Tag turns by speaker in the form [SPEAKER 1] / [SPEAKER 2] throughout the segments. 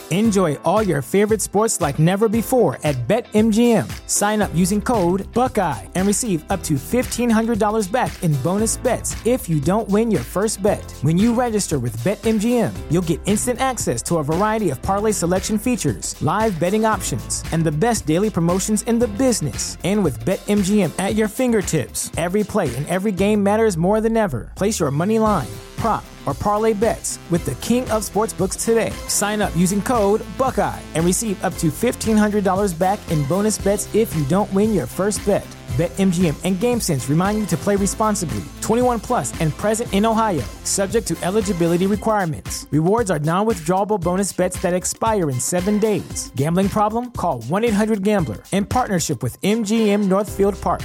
[SPEAKER 1] Enjoy all your favorite sports like never before at BetMGM. Sign up using code Buckeye and receive up to $1,500 back in bonus bets if you don't win your first bet. When you register with BetMGM, you'll get instant access to a variety of parlay selection features, live betting options, and the best daily promotions in the business. And with BetMGM at your fingertips, every play and every game matters more than ever. Place your money line, prop, or parlay bets with the king of sportsbooks today. Sign up using code Buckeye and receive up to $1,500 back in bonus bets if you don't win your first bet. BetMGM and GameSense remind you to play responsibly. 21 plus and present in Ohio, subject to eligibility requirements. Rewards are non-withdrawable bonus bets that expire in 7 days. Gambling problem? Call 1-800-GAMBLER. In partnership with MGM Northfield Park.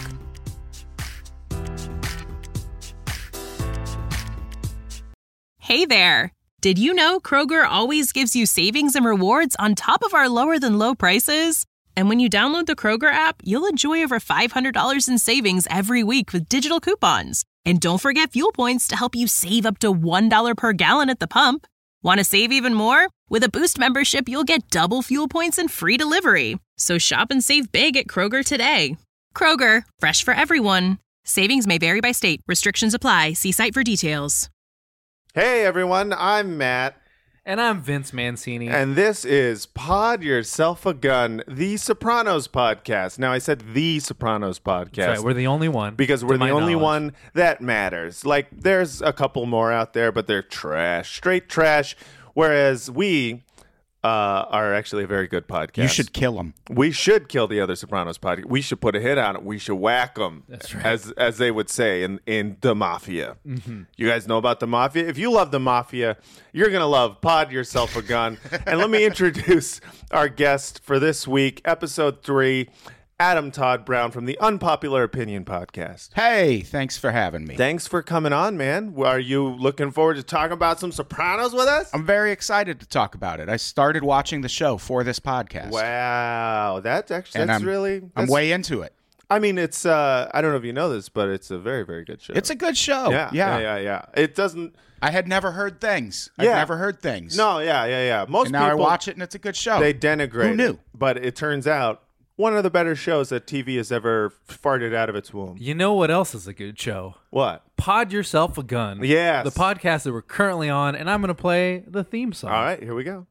[SPEAKER 2] Hey there! Did you know Kroger always gives you savings and rewards on top of our lower than low prices? And when you download the Kroger app, you'll enjoy over $500 in savings every week with digital coupons. And don't forget fuel points to help you save up to $1 per gallon at the pump. Want to save even more? With a Boost membership, you'll get double fuel points and free delivery. So shop and save big at Kroger today. Kroger, fresh for everyone. Savings may vary by state. Restrictions apply. See site for details.
[SPEAKER 3] Hey everyone, I'm Matt.
[SPEAKER 4] And I'm Vince Mancini.
[SPEAKER 3] And this is Pod Yourself a Gun, the Sopranos podcast. Now, I said the Sopranos podcast.
[SPEAKER 4] That's right, we're the only one.
[SPEAKER 3] Because we're the only one that matters. Like, there's a couple more out there, but they're trash. Straight trash. Whereas we are actually a very good podcast.
[SPEAKER 5] You should kill them.
[SPEAKER 3] We should kill the other Sopranos podcast. We should put a hit on it. We should whack them.
[SPEAKER 4] That's right.
[SPEAKER 3] As they would say in the Mafia.
[SPEAKER 4] Mm-hmm.
[SPEAKER 3] You guys know about the Mafia? If you love the Mafia, you're going to love Pod Yourself a Gun. And let me introduce our guest for this week, episode 3, Adam Todd Brown from the Unpopular Opinion podcast.
[SPEAKER 5] Hey, thanks for having me.
[SPEAKER 3] Thanks for coming on, man. Are you looking forward to talking about some Sopranos with us?
[SPEAKER 5] I'm very excited to talk about it. I started watching the show for this podcast.
[SPEAKER 3] Wow, I'm
[SPEAKER 5] way into it.
[SPEAKER 3] I mean, it's I don't know if you know this, but it's a very, very good show.
[SPEAKER 5] It's a good show.
[SPEAKER 3] Yeah. It doesn't.
[SPEAKER 5] I had never heard things. I've never heard things.
[SPEAKER 3] No, yeah. Most
[SPEAKER 5] and now
[SPEAKER 3] people
[SPEAKER 5] I watch it and it's a good show.
[SPEAKER 3] They denigrate.
[SPEAKER 5] Who knew?
[SPEAKER 3] It, but it turns out one of the better shows that TV has ever farted out of its womb.
[SPEAKER 4] You know what else is a good show?
[SPEAKER 3] What?
[SPEAKER 4] Pod Yourself a Gun.
[SPEAKER 3] Yes.
[SPEAKER 4] The podcast that we're currently on, and I'm going to play the theme song.
[SPEAKER 3] All right, here we go.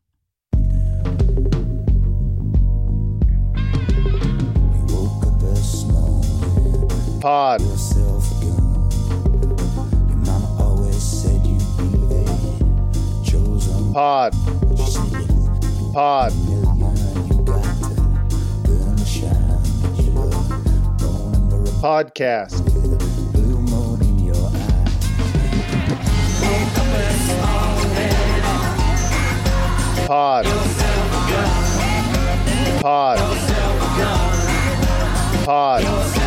[SPEAKER 3] Pod. Pod. Pod. Podcast. Pod. Pod. Pod.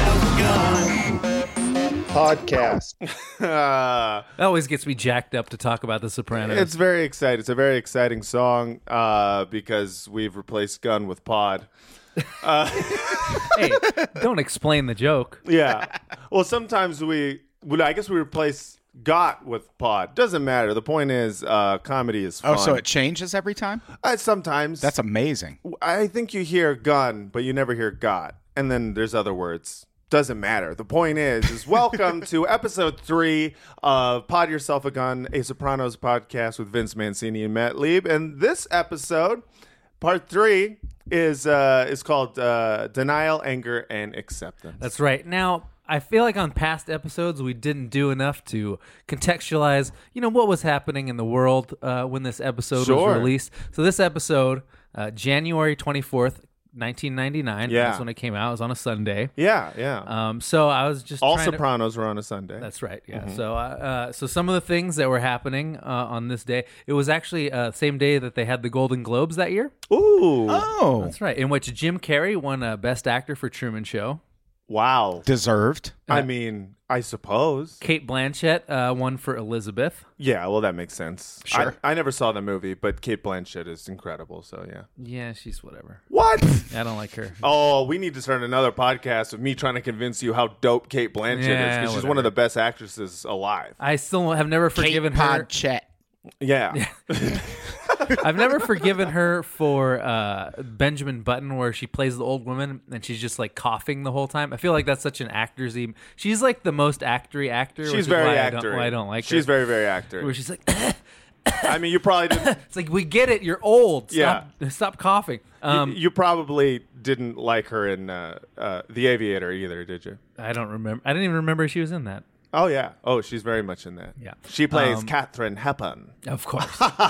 [SPEAKER 3] Podcast.
[SPEAKER 4] That always gets me jacked up to talk about The Sopranos.
[SPEAKER 3] It's very exciting. It's a very exciting song because we've replaced gun with pod.
[SPEAKER 4] Hey, don't explain the joke.
[SPEAKER 3] Yeah. Well, sometimes I guess we replace got with pod. Doesn't matter. The point is comedy is fun.
[SPEAKER 5] Oh, so it changes every time?
[SPEAKER 3] Sometimes.
[SPEAKER 5] That's amazing.
[SPEAKER 3] I think you hear gun, but you never hear got. And then there's other words. Doesn't matter. The point is welcome to episode 3 of Pod Yourself a Gun, a Sopranos podcast with Vince Mancini and Matt Lieb. And this episode, part 3, is called Denial, Anger, and Acceptance.
[SPEAKER 4] That's right. Now, I feel like on past episodes we didn't do enough to contextualize, what was happening in the world when this episode was released. So this episode, January 24th, 1999.
[SPEAKER 3] Yeah.
[SPEAKER 4] That's when it came out. It was on a Sunday.
[SPEAKER 3] Yeah.
[SPEAKER 4] So I was just
[SPEAKER 3] all Sopranos were on a Sunday.
[SPEAKER 4] That's right. Yeah. Mm-hmm. So some of the things that were happening on this day, it was actually same day that they had the Golden Globes that year.
[SPEAKER 3] Ooh.
[SPEAKER 5] Oh.
[SPEAKER 4] That's right. In which Jim Carrey won Best Actor for Truman Show.
[SPEAKER 3] Wow.
[SPEAKER 5] Deserved.
[SPEAKER 3] I mean, I suppose.
[SPEAKER 4] Kate Blanchett won for Elizabeth.
[SPEAKER 3] Yeah, well, that makes sense.
[SPEAKER 5] Sure.
[SPEAKER 3] I never saw the movie, but Kate Blanchett is incredible, so yeah.
[SPEAKER 4] Yeah, she's whatever.
[SPEAKER 3] What?
[SPEAKER 4] I don't like her.
[SPEAKER 3] Oh, we need to start another podcast of me trying to convince you how dope Kate Blanchett is, because she's one of the best actresses alive.
[SPEAKER 4] I still have never forgiven
[SPEAKER 5] Kate
[SPEAKER 4] her.
[SPEAKER 5] Podchet.
[SPEAKER 3] Yeah.
[SPEAKER 4] I've never forgiven her for Benjamin Button, where she plays the old woman and she's just like coughing the whole time. I feel like that's such an actor's. She's like the most actory actor.
[SPEAKER 3] She's very actory.
[SPEAKER 4] I don't like her.
[SPEAKER 3] She's very, very actory.
[SPEAKER 4] Where she's like,
[SPEAKER 3] I mean, you probably didn't.
[SPEAKER 4] it's like, we get it. You're old. Stop coughing.
[SPEAKER 3] You probably didn't like her in The Aviator either, did you?
[SPEAKER 4] I don't remember. I didn't even remember she was in that.
[SPEAKER 3] Oh, yeah. Oh, she's very much in that.
[SPEAKER 4] Yeah.
[SPEAKER 3] She plays Katharine Hepburn.
[SPEAKER 4] Of course.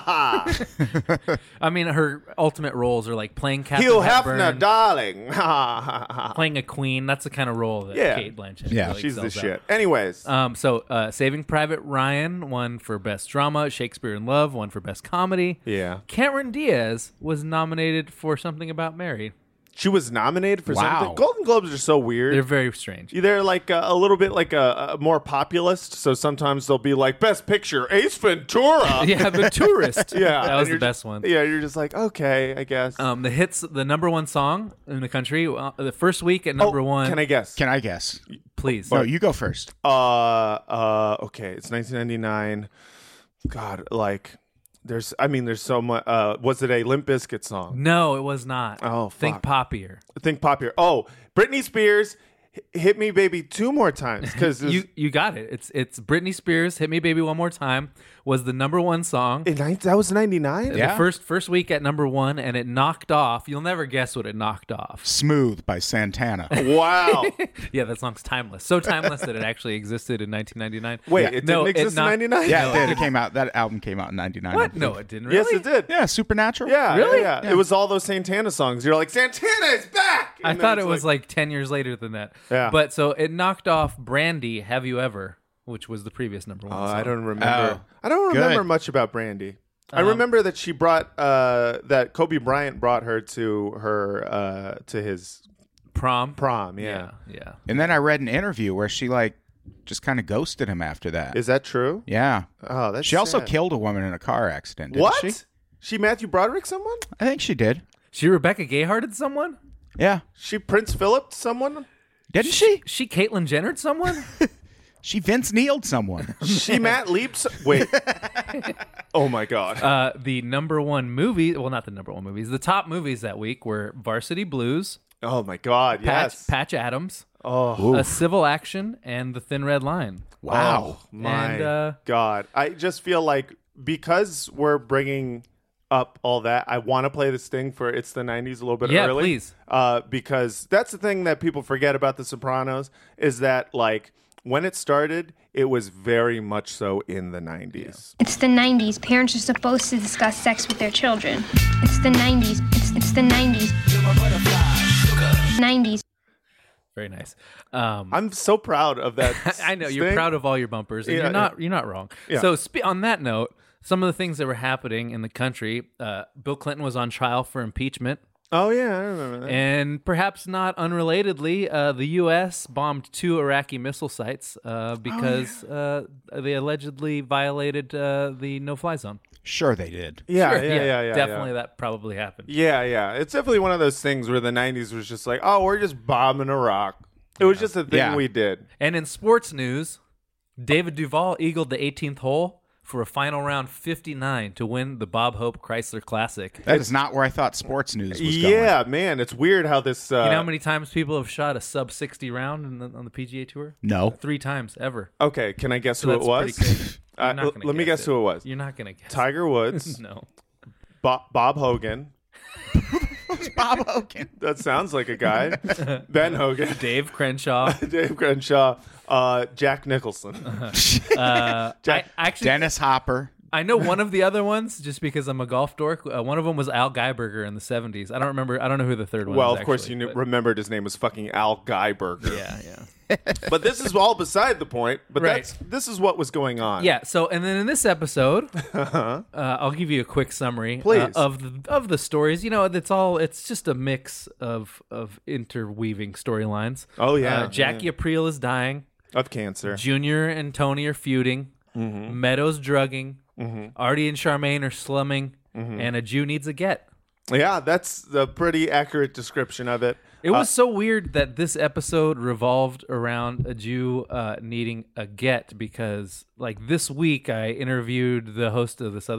[SPEAKER 4] I mean, her ultimate roles are like playing Katharine
[SPEAKER 3] Hugh
[SPEAKER 4] Hepburn,
[SPEAKER 3] Hefner, darling.
[SPEAKER 4] playing a queen. That's the kind of role that Kate Blanchett really
[SPEAKER 3] she's the
[SPEAKER 4] excels
[SPEAKER 3] shit.
[SPEAKER 4] at.
[SPEAKER 3] Anyways.
[SPEAKER 4] So Saving Private Ryan won for Best Drama. Shakespeare in Love won for Best Comedy.
[SPEAKER 3] Yeah.
[SPEAKER 4] Cameron Diaz was nominated for Something About Mary.
[SPEAKER 3] She was nominated for
[SPEAKER 5] Wow.
[SPEAKER 3] something. Golden Globes are so weird.
[SPEAKER 4] They're very strange.
[SPEAKER 3] They're like a little bit like a more populist. So sometimes they'll be like Best Picture, Ace Ventura.
[SPEAKER 4] Yeah, The Tourist.
[SPEAKER 3] Yeah,
[SPEAKER 4] that was
[SPEAKER 3] and
[SPEAKER 4] the best one.
[SPEAKER 3] Yeah, you're just like, okay, I guess.
[SPEAKER 4] The number one song in the country, the first week at number one.
[SPEAKER 3] Can I guess?
[SPEAKER 5] Can I guess?
[SPEAKER 4] Please.
[SPEAKER 5] No, you go first.
[SPEAKER 3] Okay, it's 1999. God, like, there's so much. Was it a Limp Bizkit song?
[SPEAKER 4] No, it was not.
[SPEAKER 3] Oh,
[SPEAKER 4] Think
[SPEAKER 3] fuck.
[SPEAKER 4] poppier.
[SPEAKER 3] Think popular. Oh, Britney Spears, Hit Me Baby 2 more times. Because
[SPEAKER 4] You got it. It's Britney Spears, Hit Me Baby One More Time was the number one song.
[SPEAKER 3] that was 99?
[SPEAKER 5] Yeah.
[SPEAKER 4] The first week at number one, and it knocked off. You'll never guess what it knocked off.
[SPEAKER 5] Smooth by Santana.
[SPEAKER 3] Wow.
[SPEAKER 4] Yeah, that song's timeless. So timeless that it actually existed in 1999.
[SPEAKER 3] Wait, it didn't exist in 99?
[SPEAKER 5] Yeah, it did. It came out. That album came out in 99.
[SPEAKER 4] What? No, it didn't really.
[SPEAKER 3] Yes, it did.
[SPEAKER 5] Yeah, Supernatural.
[SPEAKER 3] Yeah,
[SPEAKER 4] Really?
[SPEAKER 3] Yeah. It was all those Santana songs. You're like, Santana is back!
[SPEAKER 4] I
[SPEAKER 3] And
[SPEAKER 4] thought
[SPEAKER 3] then
[SPEAKER 4] it
[SPEAKER 3] it's
[SPEAKER 4] was like 10 years later than that.
[SPEAKER 3] Yeah.
[SPEAKER 4] But so it knocked off Brandy, Have You Ever, which was the previous number one song.
[SPEAKER 3] I don't remember.
[SPEAKER 5] Oh,
[SPEAKER 3] I don't remember
[SPEAKER 5] good.
[SPEAKER 3] much about Brandy. I remember that she brought that Kobe Bryant brought her to her to his
[SPEAKER 4] Prom.
[SPEAKER 3] Yeah.
[SPEAKER 4] Yeah.
[SPEAKER 5] And then I read an interview where she like just kind of ghosted him after that.
[SPEAKER 3] Is that true?
[SPEAKER 5] Yeah.
[SPEAKER 3] Oh, that's
[SPEAKER 5] She also
[SPEAKER 3] sad.
[SPEAKER 5] killed a woman in a car accident. Didn't
[SPEAKER 3] What?
[SPEAKER 5] She?
[SPEAKER 3] She Matthew Broderick someone?
[SPEAKER 5] I think she did.
[SPEAKER 4] She Rebecca Gayhearted someone?
[SPEAKER 5] Yeah.
[SPEAKER 3] She Prince Philip someone?
[SPEAKER 5] Didn't she?
[SPEAKER 4] She Caitlyn Jennered someone?
[SPEAKER 5] She Vince Neil'd someone.
[SPEAKER 3] She Matt Leaps? Wait. Oh my god.
[SPEAKER 4] The number one movie, well, not the number one movies, the top movies that week were Varsity Blues,
[SPEAKER 3] Oh my god. Yes.
[SPEAKER 4] Patch Adams,
[SPEAKER 3] Oh
[SPEAKER 4] A Civil Action, and The Thin Red Line.
[SPEAKER 5] Wow.
[SPEAKER 3] my
[SPEAKER 4] And,
[SPEAKER 3] god. I just feel like because we're bringing up all that, I want to play this thing for It's the 90s a little bit
[SPEAKER 4] Yeah,
[SPEAKER 3] early.
[SPEAKER 4] please.
[SPEAKER 3] Because that's the thing that people forget about The Sopranos is that, like, when it started, it was very much so in the 90s.
[SPEAKER 6] It's the 90s. Parents are supposed to discuss sex with their children. It's the 90s. It's the 90s. 90s.
[SPEAKER 4] Very nice.
[SPEAKER 3] I'm so proud of that.
[SPEAKER 4] I know you're
[SPEAKER 3] thing.
[SPEAKER 4] proud of all your bumpers, and
[SPEAKER 3] Yeah,
[SPEAKER 4] you're not wrong.
[SPEAKER 3] Yeah.
[SPEAKER 4] So on that note, some of the things that were happening in the country, Bill Clinton was on trial for impeachment.
[SPEAKER 3] Oh, yeah, I remember that.
[SPEAKER 4] And perhaps not unrelatedly, the U.S. bombed 2 Iraqi missile sites because they allegedly violated the no-fly zone.
[SPEAKER 5] Sure they did.
[SPEAKER 3] Yeah,
[SPEAKER 4] Sure,
[SPEAKER 3] yeah.
[SPEAKER 4] Definitely that probably happened.
[SPEAKER 3] Yeah. It's definitely one of those things where the 90s was just like, oh, we're just bombing Iraq. It was just a thing
[SPEAKER 5] Yeah.
[SPEAKER 3] we did.
[SPEAKER 4] And in sports news, David Duval eagled the 18th hole for a final round 59 to win the Bob Hope Chrysler Classic.
[SPEAKER 5] That is not where I thought sports news was going.
[SPEAKER 3] Yeah, man, it's weird how this.
[SPEAKER 4] You know how many times people have shot a sub 60 round on the PGA Tour?
[SPEAKER 5] No.
[SPEAKER 4] 3 times ever.
[SPEAKER 3] Okay, can I guess
[SPEAKER 4] So
[SPEAKER 3] who it
[SPEAKER 4] that's
[SPEAKER 3] was?
[SPEAKER 4] pretty crazy. You're not gonna
[SPEAKER 3] Let me guess who it was.
[SPEAKER 4] You're not gonna guess.
[SPEAKER 3] Tiger Woods,
[SPEAKER 4] No.
[SPEAKER 3] Bob Hogan.
[SPEAKER 5] Bob Hogan.
[SPEAKER 3] That sounds like a guy. Ben Hogan,
[SPEAKER 4] Dave Crenshaw.
[SPEAKER 3] Dave Crenshaw, Jack Nicholson.
[SPEAKER 4] I actually
[SPEAKER 5] Dennis Hopper.
[SPEAKER 4] I know one of the other ones just because I'm a golf dork. One of them was Al Geiberger in the 70s. I don't know who the third one
[SPEAKER 3] Well,
[SPEAKER 4] was.
[SPEAKER 3] of course,
[SPEAKER 4] actually,
[SPEAKER 3] you
[SPEAKER 4] but-
[SPEAKER 3] remembered his name was fucking Al Geiberger.
[SPEAKER 4] Yeah.
[SPEAKER 3] But this is all beside the point. But
[SPEAKER 4] Right.
[SPEAKER 3] this is what was going on.
[SPEAKER 4] Yeah. So, and then in this episode, I'll give you a quick summary
[SPEAKER 3] Please.
[SPEAKER 4] of the stories. You know, it's just a mix of interweaving storylines.
[SPEAKER 3] Oh, yeah.
[SPEAKER 4] Jackie Aprile is dying.
[SPEAKER 3] Of cancer.
[SPEAKER 4] Junior and Tony are feuding.
[SPEAKER 3] Mm-hmm.
[SPEAKER 4] Meadows drugging. Artie and Charmaine are slumming.
[SPEAKER 3] Mm-hmm.
[SPEAKER 4] And a Jew needs a get.
[SPEAKER 3] Yeah, that's a pretty accurate description of it.
[SPEAKER 4] It was so weird that this episode revolved around a Jew needing a get because, like, this week I interviewed the host of this other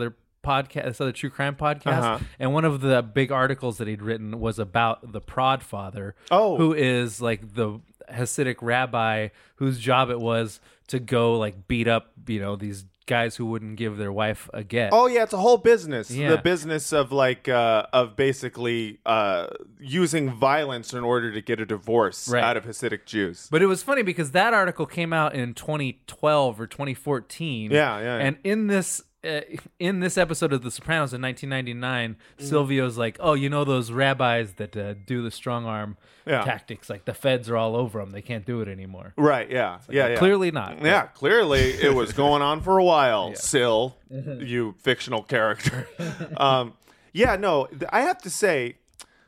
[SPEAKER 4] podcast, this other true crime podcast, and one of the big articles that he'd written was about the Prod Father, who is like the Hasidic rabbi whose job it was to go like beat up, these guys who wouldn't give their wife a get.
[SPEAKER 3] Oh yeah, it's a whole business.
[SPEAKER 4] Yeah.
[SPEAKER 3] The business of of basically using violence in order to get a divorce out of Hasidic Jews.
[SPEAKER 4] But it was funny because that article came out in 2012 or 2014.
[SPEAKER 3] Yeah.
[SPEAKER 4] And in this episode of The Sopranos in 1999, Silvio's like, "Oh, those rabbis that do the strong arm tactics, like the feds are all over them. They can't do it anymore."
[SPEAKER 3] Right, yeah.
[SPEAKER 4] Clearly not.
[SPEAKER 3] Yeah, clearly it was going on for a while, Sil, you fictional character. I have to say,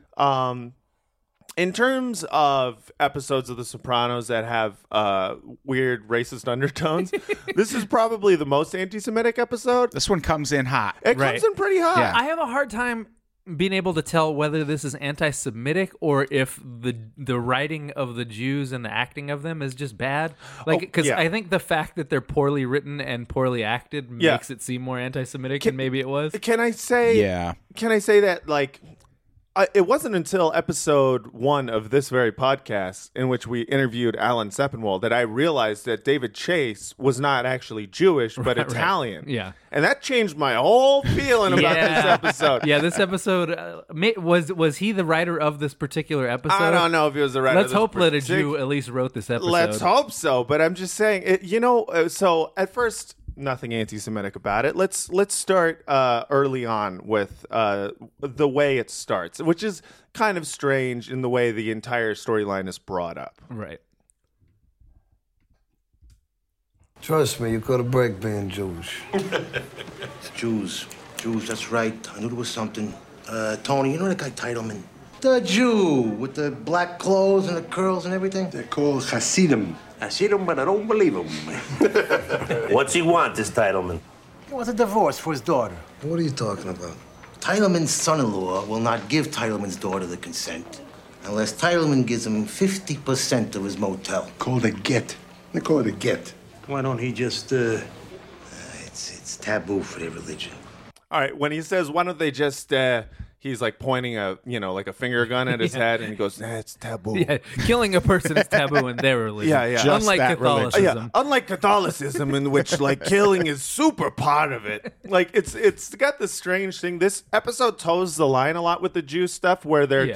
[SPEAKER 3] in terms of episodes of The Sopranos that have weird racist undertones, this is probably the most anti-Semitic episode.
[SPEAKER 5] This one comes in hot.
[SPEAKER 3] It comes in pretty hot.
[SPEAKER 5] Yeah.
[SPEAKER 4] I have a hard time being able to tell whether this is anti-Semitic or if the writing of the Jews and the acting of them is just bad. Because I think the fact that they're poorly written and poorly acted makes it seem more anti-Semitic than maybe it was.
[SPEAKER 3] Can I say?
[SPEAKER 5] Yeah.
[SPEAKER 3] Can I say that it wasn't until episode 1 of this very podcast in which we interviewed Alan Sepinwall that I realized that David Chase was not actually Jewish, but Italian.
[SPEAKER 4] Right. Yeah.
[SPEAKER 3] And that changed my whole feeling about this episode.
[SPEAKER 4] Yeah, this episode, was he the writer of this particular episode?
[SPEAKER 3] I don't know if he was the writer.
[SPEAKER 4] Let's hope that a Jew at least wrote this episode.
[SPEAKER 3] Let's hope so, but I'm just saying, so at first, nothing anti-Semitic about it. Let's start early on with the way it starts, which is kind of strange in the way the entire storyline is brought up.
[SPEAKER 4] Right.
[SPEAKER 7] Trust me, you got a break being Jewish.
[SPEAKER 8] Jews, that's right. I knew there was something. Tony, you know that guy Teitelman? The Jew with the black clothes and the curls and everything?
[SPEAKER 7] They're called Hasidim.
[SPEAKER 8] I see them, but I don't believe them.
[SPEAKER 9] What's he want, this Teitelman?
[SPEAKER 8] He wants a divorce for his daughter.
[SPEAKER 7] What are you talking about?
[SPEAKER 8] Teitelman's son-in-law will not give Teitelman's daughter the consent unless Teitelman gives him 50% of his motel.
[SPEAKER 7] Called a get. They call it a get.
[SPEAKER 8] Why don't he just, It's taboo for their religion.
[SPEAKER 3] All right, when he says, why don't they just, he's like pointing a finger gun at his head, and he goes, it's taboo.
[SPEAKER 4] Yeah, killing a person is taboo in their religion.
[SPEAKER 3] Yeah.
[SPEAKER 5] Just
[SPEAKER 4] Unlike
[SPEAKER 5] that
[SPEAKER 4] Catholicism.
[SPEAKER 5] religion.
[SPEAKER 3] Unlike Catholicism, in which killing is super part of it. It's got this strange thing. This episode toes the line a lot with the Jew stuff, where they're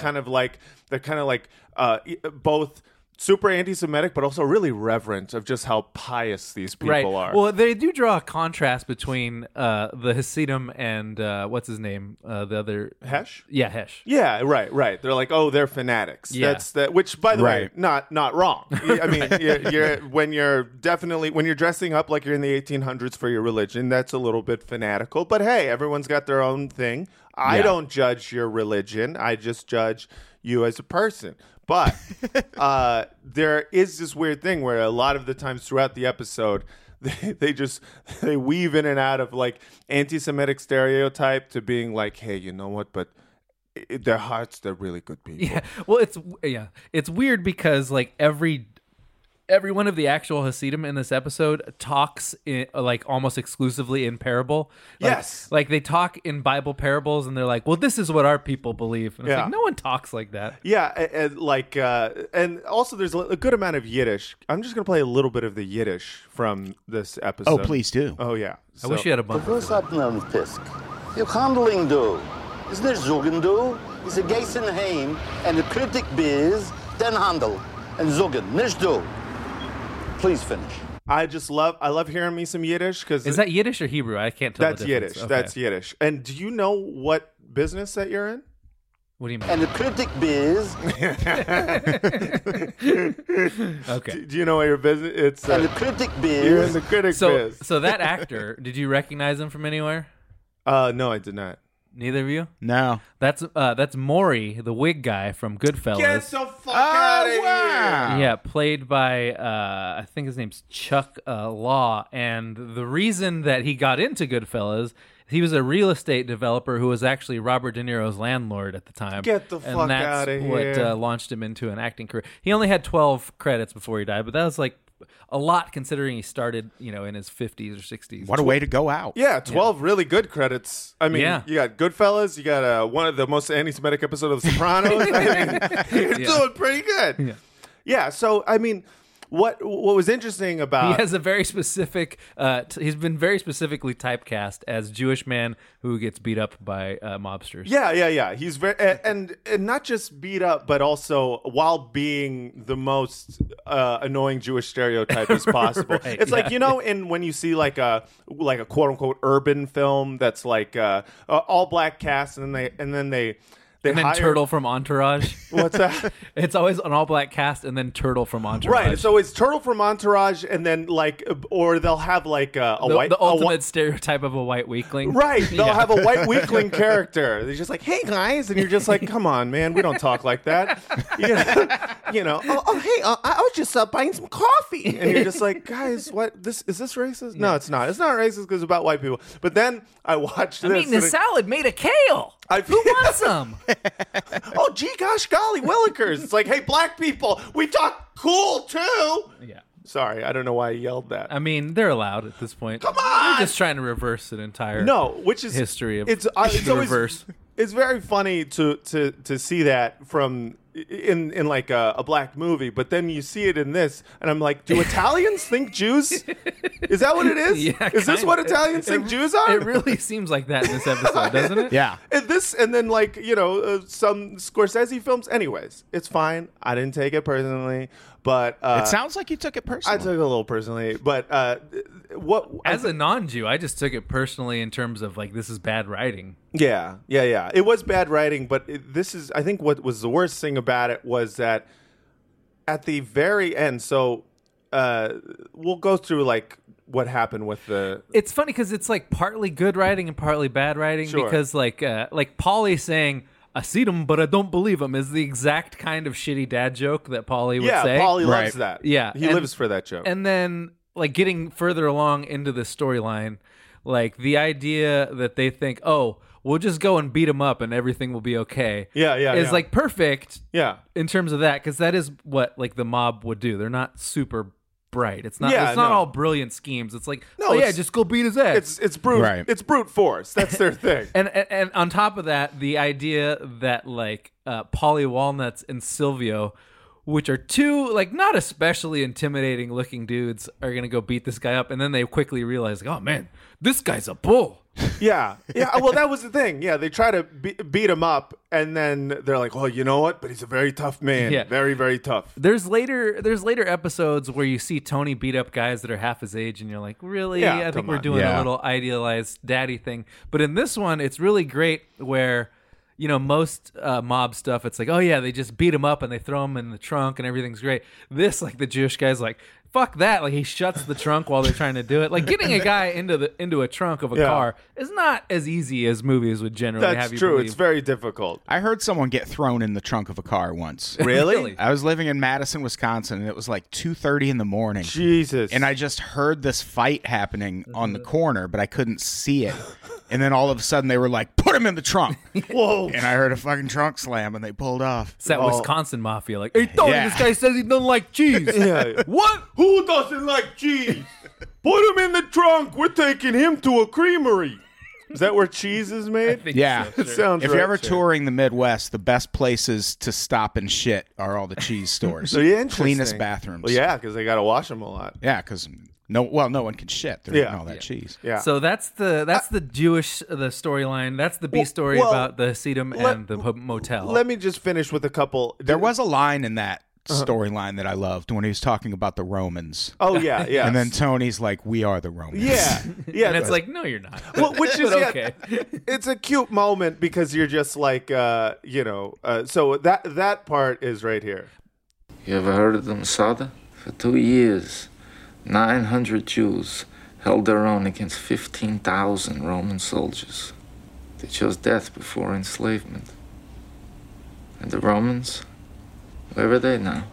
[SPEAKER 3] both super anti-Semitic, but also really reverent of just how pious these people are.
[SPEAKER 4] Well, they do draw a contrast between the Hasidim and what's his name, the other
[SPEAKER 3] Hesh.
[SPEAKER 4] Yeah, Hesh.
[SPEAKER 3] Yeah, right. They're like, they're fanatics.
[SPEAKER 4] Yeah.
[SPEAKER 3] That's that. Which, by the way, not wrong. I mean, when you're dressing up like you're in the 1800s for your religion, that's a little bit fanatical. But hey, everyone's got their own thing. I don't judge your religion. I just judge you as a person. But there is this weird thing where a lot of the times throughout the episode, they weave in and out of anti-Semitic stereotype to being like, hey, you know what? But their hearts, they're really good people.
[SPEAKER 4] Yeah. Well, it's weird because every one of the actual Hasidim in this episode talks almost exclusively in parable.
[SPEAKER 3] Yes.
[SPEAKER 4] They talk in Bible parables, and they're like, well, this is what our people believe. And it's like, no one talks like that.
[SPEAKER 3] Yeah, and also there's a good amount of Yiddish. I'm just going to play a little bit of the Yiddish from this episode.
[SPEAKER 5] Oh, please do.
[SPEAKER 3] Oh, yeah.
[SPEAKER 4] I wish you had a bumper.
[SPEAKER 9] Was hat man Pisk? You handling do. Is there Zugen do? Is a Geisen heim and the critic biz, then handle. And Zugen, nicht do. Please finish.
[SPEAKER 3] I love hearing me some Yiddish because
[SPEAKER 4] is that Yiddish or Hebrew? I can't tell.
[SPEAKER 3] That's
[SPEAKER 4] the difference.
[SPEAKER 3] Yiddish.
[SPEAKER 4] Okay.
[SPEAKER 3] That's Yiddish. And do you know what business that you're in?
[SPEAKER 4] What do you mean?
[SPEAKER 9] And the critic biz.
[SPEAKER 4] Okay.
[SPEAKER 3] Do you know what your business? It's
[SPEAKER 9] and the critic biz.
[SPEAKER 3] You're in the critic biz.
[SPEAKER 4] So that actor, did you recognize him from anywhere?
[SPEAKER 3] No, I did not.
[SPEAKER 4] Neither of you?
[SPEAKER 5] No.
[SPEAKER 4] That's Maury, the wig guy from Goodfellas.
[SPEAKER 3] Get the fuck out of here!
[SPEAKER 4] Yeah, played by I think his name's Chuck Law. And the reason that he got into Goodfellas, he was a real estate developer who was actually Robert De Niro's landlord at the time.
[SPEAKER 3] Get the fuck out of here!
[SPEAKER 4] And that's what launched him into an acting career. He only had 12 credits before he died, but that was a lot considering he started, in his 50s or 60s.
[SPEAKER 5] What a way to go out.
[SPEAKER 3] Yeah, 12 really good credits. I mean, you got Goodfellas, you got one of the most anti-Semitic episodes of The Sopranos. I mean, you're doing pretty good. Yeah, so, I mean, what was interesting about...
[SPEAKER 4] He has a very specific... he's been very specifically typecast as Jewish man who gets beat up by mobsters.
[SPEAKER 3] Yeah. He's very... And not just beat up, but also while being the most annoying Jewish stereotype as possible.
[SPEAKER 4] Right,
[SPEAKER 3] it's like, when you see like a quote-unquote urban film that's like all black cast, and then they hire...
[SPEAKER 4] Turtle from Entourage.
[SPEAKER 3] What's that?
[SPEAKER 4] It's always an all-black cast and then Turtle from Entourage.
[SPEAKER 3] Right, so it's Turtle from Entourage, and then or they'll have like the
[SPEAKER 4] ultimate stereotype of a white weakling.
[SPEAKER 3] Right, they'll have a white weakling character. They're just like, hey guys, and you're just like, come on, man, we don't talk like that. Hey, I was just buying some coffee, and you're just like, guys, what? Is this racist? No, it's not. It's not racist because it's about white people. But then I watched this.
[SPEAKER 4] I mean, the salad made of kale. Who wants some?
[SPEAKER 3] Oh, gee, gosh, golly, Willikers. It's like, hey, black people, we talk cool, too.
[SPEAKER 4] Yeah.
[SPEAKER 3] Sorry, I don't know why I yelled that.
[SPEAKER 4] I mean, they're allowed at this point.
[SPEAKER 3] Come on!
[SPEAKER 4] We're just trying to reverse an entire history of
[SPEAKER 3] it's
[SPEAKER 4] the reverse.
[SPEAKER 3] It's very funny to see that from in like a black movie, but then you see it in this, and I'm like, do Italians think Jews? Is that what it is?
[SPEAKER 4] Yeah,
[SPEAKER 3] is this what Italians think Jews are?
[SPEAKER 4] It really seems like that in this episode, doesn't it?
[SPEAKER 5] Yeah.
[SPEAKER 3] And then some Scorsese films. Anyways, it's fine. I didn't take it personally, but
[SPEAKER 5] it sounds like you took it personally.
[SPEAKER 3] I took it a little personally, but
[SPEAKER 4] as a non-Jew, I just took it personally in terms of like, this is bad writing.
[SPEAKER 3] Yeah. It was bad writing, but this is, I think what was the worst thing about it was that at the very end, so we'll go through like what happened with the...
[SPEAKER 4] It's funny because it's like partly good writing and partly bad writing, because like Paulie saying, I see him, but I don't believe him, is the exact kind of shitty dad joke that Paulie would say.
[SPEAKER 3] Yeah, Paulie loves that.
[SPEAKER 4] Yeah.
[SPEAKER 3] He lives for that joke.
[SPEAKER 4] And then like getting further along into the storyline, like the idea that they think, oh, we'll just go and beat him up and everything will be okay. Is like perfect.
[SPEAKER 3] Yeah.
[SPEAKER 4] In terms of that, because that is what like the mob would do. They're not super bright. It's not. It's not all brilliant schemes. It's like, just go beat his ass.
[SPEAKER 3] It's brute. Right. It's brute force. That's their thing.
[SPEAKER 4] and on top of that, the idea that like Paulie Walnuts and Silvio, which are two like not especially intimidating looking dudes, are gonna go beat this guy up, and then they quickly realize, like, oh man, this guy's a bull.
[SPEAKER 3] Yeah. Well, that was the thing. Yeah, they try to beat him up, and then they're like, "Oh, you know what? But he's a very tough man. Yeah. Very, very tough."
[SPEAKER 4] There's later episodes where you see Tony beat up guys that are half his age, and you're like, "Really?
[SPEAKER 3] Yeah,
[SPEAKER 4] I think we're doing a little idealized daddy thing." But in this one, it's really great where, most mob stuff, it's like, oh yeah, they just beat him up and they throw him in the trunk and everything's great. This, like, the Jewish guy's like, fuck that. Like, he shuts the trunk while they're trying to do it. Like, getting a guy into a trunk of a car is not as easy as movies would generally have you
[SPEAKER 3] true.
[SPEAKER 4] believe.
[SPEAKER 3] It's very difficult.
[SPEAKER 5] I heard someone get thrown in the trunk of a car once.
[SPEAKER 3] Really?
[SPEAKER 5] I was living in Madison, Wisconsin, and it was like 2:30 in the morning.
[SPEAKER 3] Jesus.
[SPEAKER 5] And I just heard this fight happening on the corner, but I couldn't see it. And then all of a sudden they were like, put him in the trunk.
[SPEAKER 3] Whoa.
[SPEAKER 5] And I heard a fucking trunk slam and they pulled off.
[SPEAKER 4] It's that Wisconsin mafia. Like, hey, Tony, this guy says he doesn't like cheese.
[SPEAKER 3] What? Who doesn't like cheese? Put him in the trunk. We're taking him to a creamery. Is that where cheese is made?
[SPEAKER 5] Yeah.
[SPEAKER 3] It sounds
[SPEAKER 5] if
[SPEAKER 3] right,
[SPEAKER 5] you're ever touring the Midwest, the best places to stop and shit are all the cheese stores.
[SPEAKER 3] So, yeah,
[SPEAKER 5] cleanest bathrooms.
[SPEAKER 3] Well, yeah, because they got to wash them a lot.
[SPEAKER 5] Yeah, because no one can shit. They're eating all that cheese.
[SPEAKER 3] Yeah.
[SPEAKER 4] So that's the Jewish storyline. That's the B story about the Hasidim and the motel.
[SPEAKER 3] Let me just finish with a couple.
[SPEAKER 5] There was a line in that storyline that I loved when he was talking about the Romans.
[SPEAKER 3] Oh yeah.
[SPEAKER 5] And then Tony's like, "We are the Romans."
[SPEAKER 3] Yeah.
[SPEAKER 4] And it's like, no, you're not.
[SPEAKER 3] Well, which is
[SPEAKER 4] okay.
[SPEAKER 3] It's a cute moment because you're just like, so that part is right here.
[SPEAKER 10] You ever heard of the Masada? For 2 years, 900 Jews held their own against 15,000 Roman soldiers. They chose death before enslavement. And the Romans, where are they now?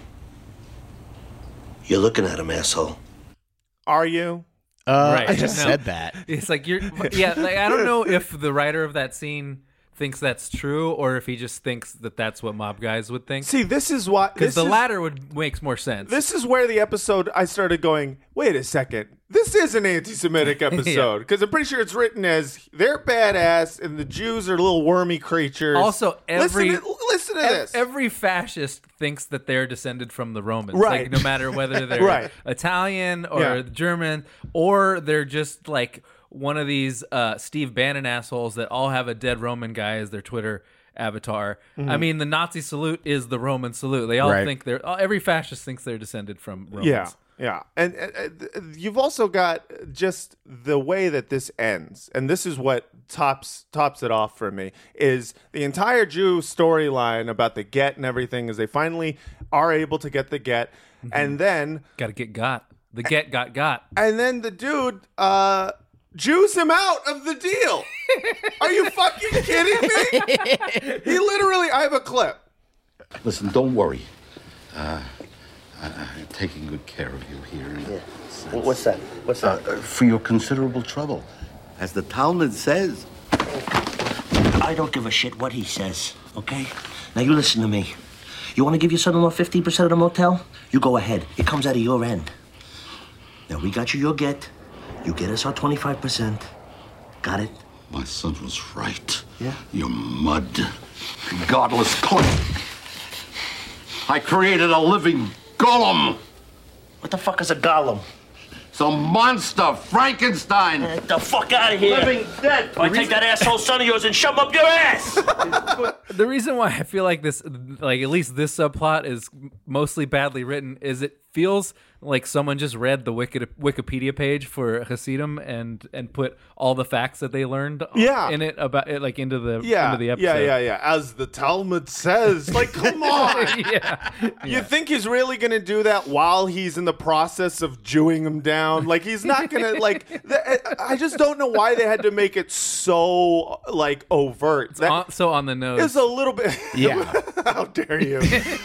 [SPEAKER 8] You're looking at him, asshole.
[SPEAKER 3] Are you?
[SPEAKER 5] I just said that.
[SPEAKER 4] It's like I don't know if the writer of that scene thinks that's true or if he just thinks that that's what mob guys would think.
[SPEAKER 3] See, this is why...
[SPEAKER 4] Because the latter makes more sense.
[SPEAKER 3] This is where the episode, I started going, wait a second, this is an anti-Semitic episode. Because I'm pretty sure it's written as, they're badass and the Jews are little wormy creatures.
[SPEAKER 4] Also, listen
[SPEAKER 3] to this.
[SPEAKER 4] Every fascist thinks that they're descended from the Romans.
[SPEAKER 3] Right.
[SPEAKER 4] Like, no matter whether they're Italian or German, or they're just like one of these Steve Bannon assholes that all have a dead Roman guy as their Twitter avatar. I mean, the Nazi salute is the Roman salute. They all think every fascist thinks they're descended from Romans.
[SPEAKER 3] Yeah. And you've also got just the way that this ends, and this is what tops it off for me, is the entire Jew storyline about the get and everything is they finally are able to get the get, and then...
[SPEAKER 4] Got to get got. The get got.
[SPEAKER 3] And then the dude... Jews him out of the deal. Are you fucking kidding me? He literally, I have a clip.
[SPEAKER 9] Listen, don't worry. I'm taking good care of you here.
[SPEAKER 8] Yeah. What's that? What's that?
[SPEAKER 9] For your considerable trouble. As the Talmud says.
[SPEAKER 8] I don't give a shit what he says, okay? Now you listen to me. You want to give your son-in-law 15% of the motel? You go ahead. It comes out of your end. Now we got you your get. You get us our 25%. Got it?
[SPEAKER 9] My son was right.
[SPEAKER 8] Yeah?
[SPEAKER 9] You mud. Godless cunt. I created a living golem.
[SPEAKER 8] What the fuck is a golem?
[SPEAKER 9] It's a monster, Frankenstein.
[SPEAKER 8] Get the fuck out of here.
[SPEAKER 9] Living dead.
[SPEAKER 8] I take that asshole son of yours and shove him up your ass.
[SPEAKER 4] The reason why I feel like this, like at least this subplot is mostly badly written, is it feels like someone just read the Wikipedia page for Hasidim and put all the facts that they learned in it about it, like into the episode.
[SPEAKER 3] Yeah. As the Talmud says, like, come on. You think he's really gonna do that while he's in the process of Jewing him down? Like, he's not gonna like. I just don't know why they had to make it so like overt.
[SPEAKER 4] So on the nose.
[SPEAKER 3] It's a little bit.
[SPEAKER 5] Yeah.
[SPEAKER 3] How dare you?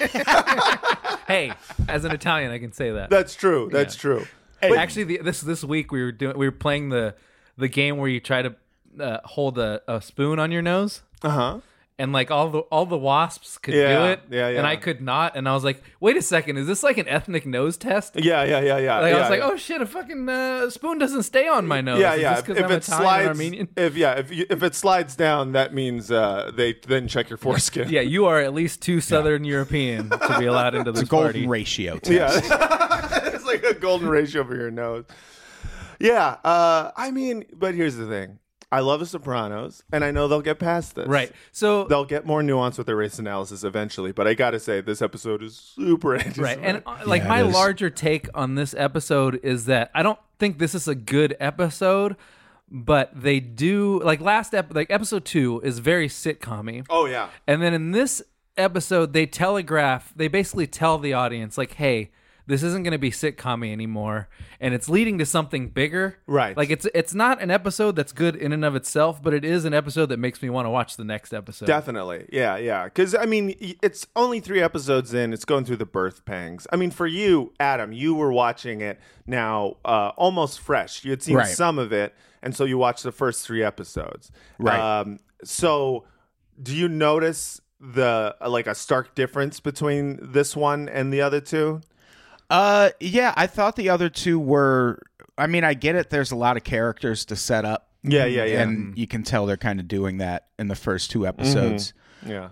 [SPEAKER 4] Hey, as an Italian, I can say that.
[SPEAKER 3] That's true. That's true.
[SPEAKER 4] But actually, this week we were playing the game where you try to hold a spoon on your nose. And like all the wasps could do it, and I could not. And I was like, "Wait a second, is this like an ethnic nose test?"
[SPEAKER 3] Yeah.
[SPEAKER 4] I was like, "Oh shit, a fucking spoon doesn't stay on my nose."
[SPEAKER 3] Yeah.
[SPEAKER 4] If it slides, Armenian?
[SPEAKER 3] If it slides down, that means they then check your foreskin.
[SPEAKER 4] Yeah, you are at least too Southern European to be allowed into this
[SPEAKER 5] it's a golden
[SPEAKER 4] party.
[SPEAKER 5] ratio test.
[SPEAKER 3] Yeah, it's like a golden ratio for your nose. Yeah, I mean, but here's the thing. I love The Sopranos, and I know they'll get past this.
[SPEAKER 4] Right. So
[SPEAKER 3] they'll get more nuance with their race analysis eventually. But I got to say, this episode is super anti-Semitic.
[SPEAKER 4] Right. And my larger take on this episode is that I don't think this is a good episode, but they do like episode 2 is very sitcom-y.
[SPEAKER 3] Oh yeah.
[SPEAKER 4] And then in this episode, they basically tell the audience like, hey, this isn't going to be sitcom-y anymore, and it's leading to something bigger.
[SPEAKER 3] Right.
[SPEAKER 4] Like it's not an episode that's good in and of itself, but it is an episode that makes me want to watch the next episode.
[SPEAKER 3] Definitely. Yeah. Because, I mean, it's only 3 episodes in. It's going through the birth pangs. I mean, for you, Adam, you were watching it now almost fresh. You had seen some of it, and so you watched the first 3 episodes.
[SPEAKER 5] Right.
[SPEAKER 3] So do you notice a stark difference between this one and the other 2?
[SPEAKER 5] Yeah, I thought the other 2 were. I mean, I get it. There's a lot of characters to set up.
[SPEAKER 3] Yeah.
[SPEAKER 5] And you can tell they're kind of doing that in the first 2 episodes.
[SPEAKER 3] Yeah.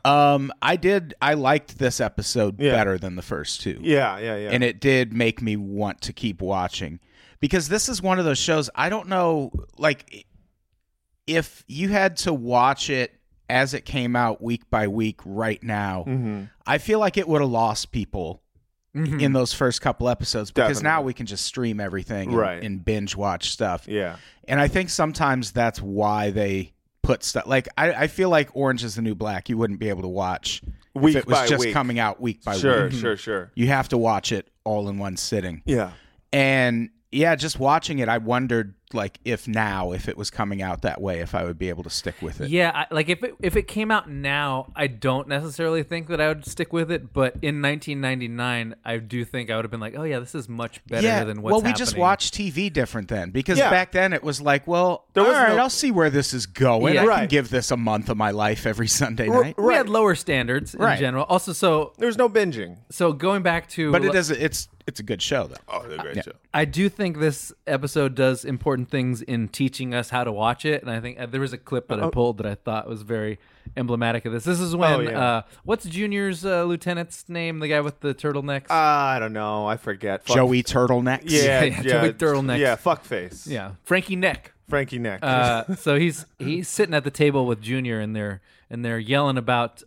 [SPEAKER 5] I liked this episode better than the first 2.
[SPEAKER 3] Yeah.
[SPEAKER 5] And it did make me want to keep watching because this is one of those shows. I don't know, like, if you had to watch it as it came out week by week right now, I feel like it would have lost people. In those first couple episodes, because now we can just stream everything and binge watch stuff.
[SPEAKER 3] Yeah.
[SPEAKER 5] And I think sometimes that's why they put stuff like I feel like Orange is the New Black. You wouldn't be able to watch
[SPEAKER 3] week
[SPEAKER 5] if it was
[SPEAKER 3] by
[SPEAKER 5] just
[SPEAKER 3] week.
[SPEAKER 5] Coming out week by week.
[SPEAKER 3] Sure.
[SPEAKER 5] You have to watch it all in one sitting.
[SPEAKER 3] Yeah.
[SPEAKER 5] And yeah, just watching it, I wondered, like, if it was coming out that way, if I would be able to stick with it.
[SPEAKER 4] Yeah, if it came out now, I don't necessarily think that I would stick with it. But in 1999, I do think I would have been like, oh yeah, this is much better than what's happening.
[SPEAKER 5] We just watched TV different then, because back then it was like, well, I'll see where this is going. I can give this a month of my life every Sunday night.
[SPEAKER 4] We had lower standards in general. Also, so
[SPEAKER 3] there's no binging.
[SPEAKER 4] So going back to,
[SPEAKER 5] but it's a good show, though.
[SPEAKER 3] Oh, it's a great show.
[SPEAKER 4] I do think this episode does important things in teaching us how to watch it, and I think there was a clip that I pulled that I thought was very emblematic of this. This is when what's Junior's lieutenant's name? The guy with the turtlenecks?
[SPEAKER 3] I don't know. I forget.
[SPEAKER 5] Joey Turtlenecks.
[SPEAKER 3] Yeah,
[SPEAKER 4] Joey Turtlenecks.
[SPEAKER 3] Yeah, fuckface.
[SPEAKER 4] Yeah, Frankie Neck.
[SPEAKER 3] So
[SPEAKER 4] he's sitting at the table with Junior, and they're yelling about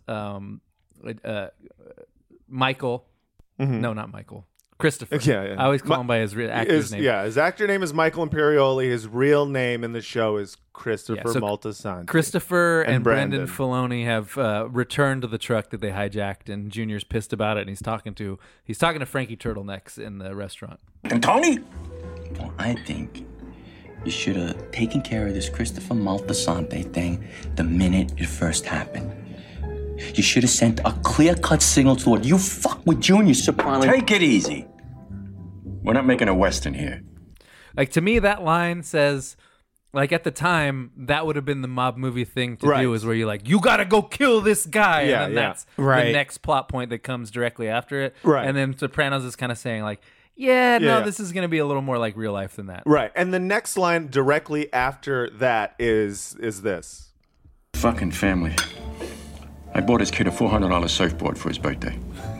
[SPEAKER 4] Michael. Mm-hmm. No, not Michael. Christopher. Yeah. I always call him by his actor's name.
[SPEAKER 3] Yeah, his actor name is Michael Imperioli. His real name in the show is Christopher Moltisanti.
[SPEAKER 4] Christopher and Brendan Filoni have returned to the truck that they hijacked, and Junior's pissed about it, and he's talking to Frankie Turtlenecks in the restaurant.
[SPEAKER 11] And Tony? Well, I think you should have taken care of this Christopher Moltisanti thing the minute it first happened. You should have sent a clear-cut signal to the world. You fuck with Junior Soprano.
[SPEAKER 12] Take it easy. We're not making a Western here.
[SPEAKER 4] Like, to me, that line says, like, at the time, that would have been the mob movie thing to do, is where you're like, you gotta go kill this guy.
[SPEAKER 3] Yeah,
[SPEAKER 4] and then that's the next plot point that comes directly after it.
[SPEAKER 3] Right.
[SPEAKER 4] And then Sopranos is kind of saying, like, this is going to be a little more like real life than that.
[SPEAKER 3] Right. And the next line directly after that is this.
[SPEAKER 12] Fucking family. I bought his kid a $400 surfboard for his birthday.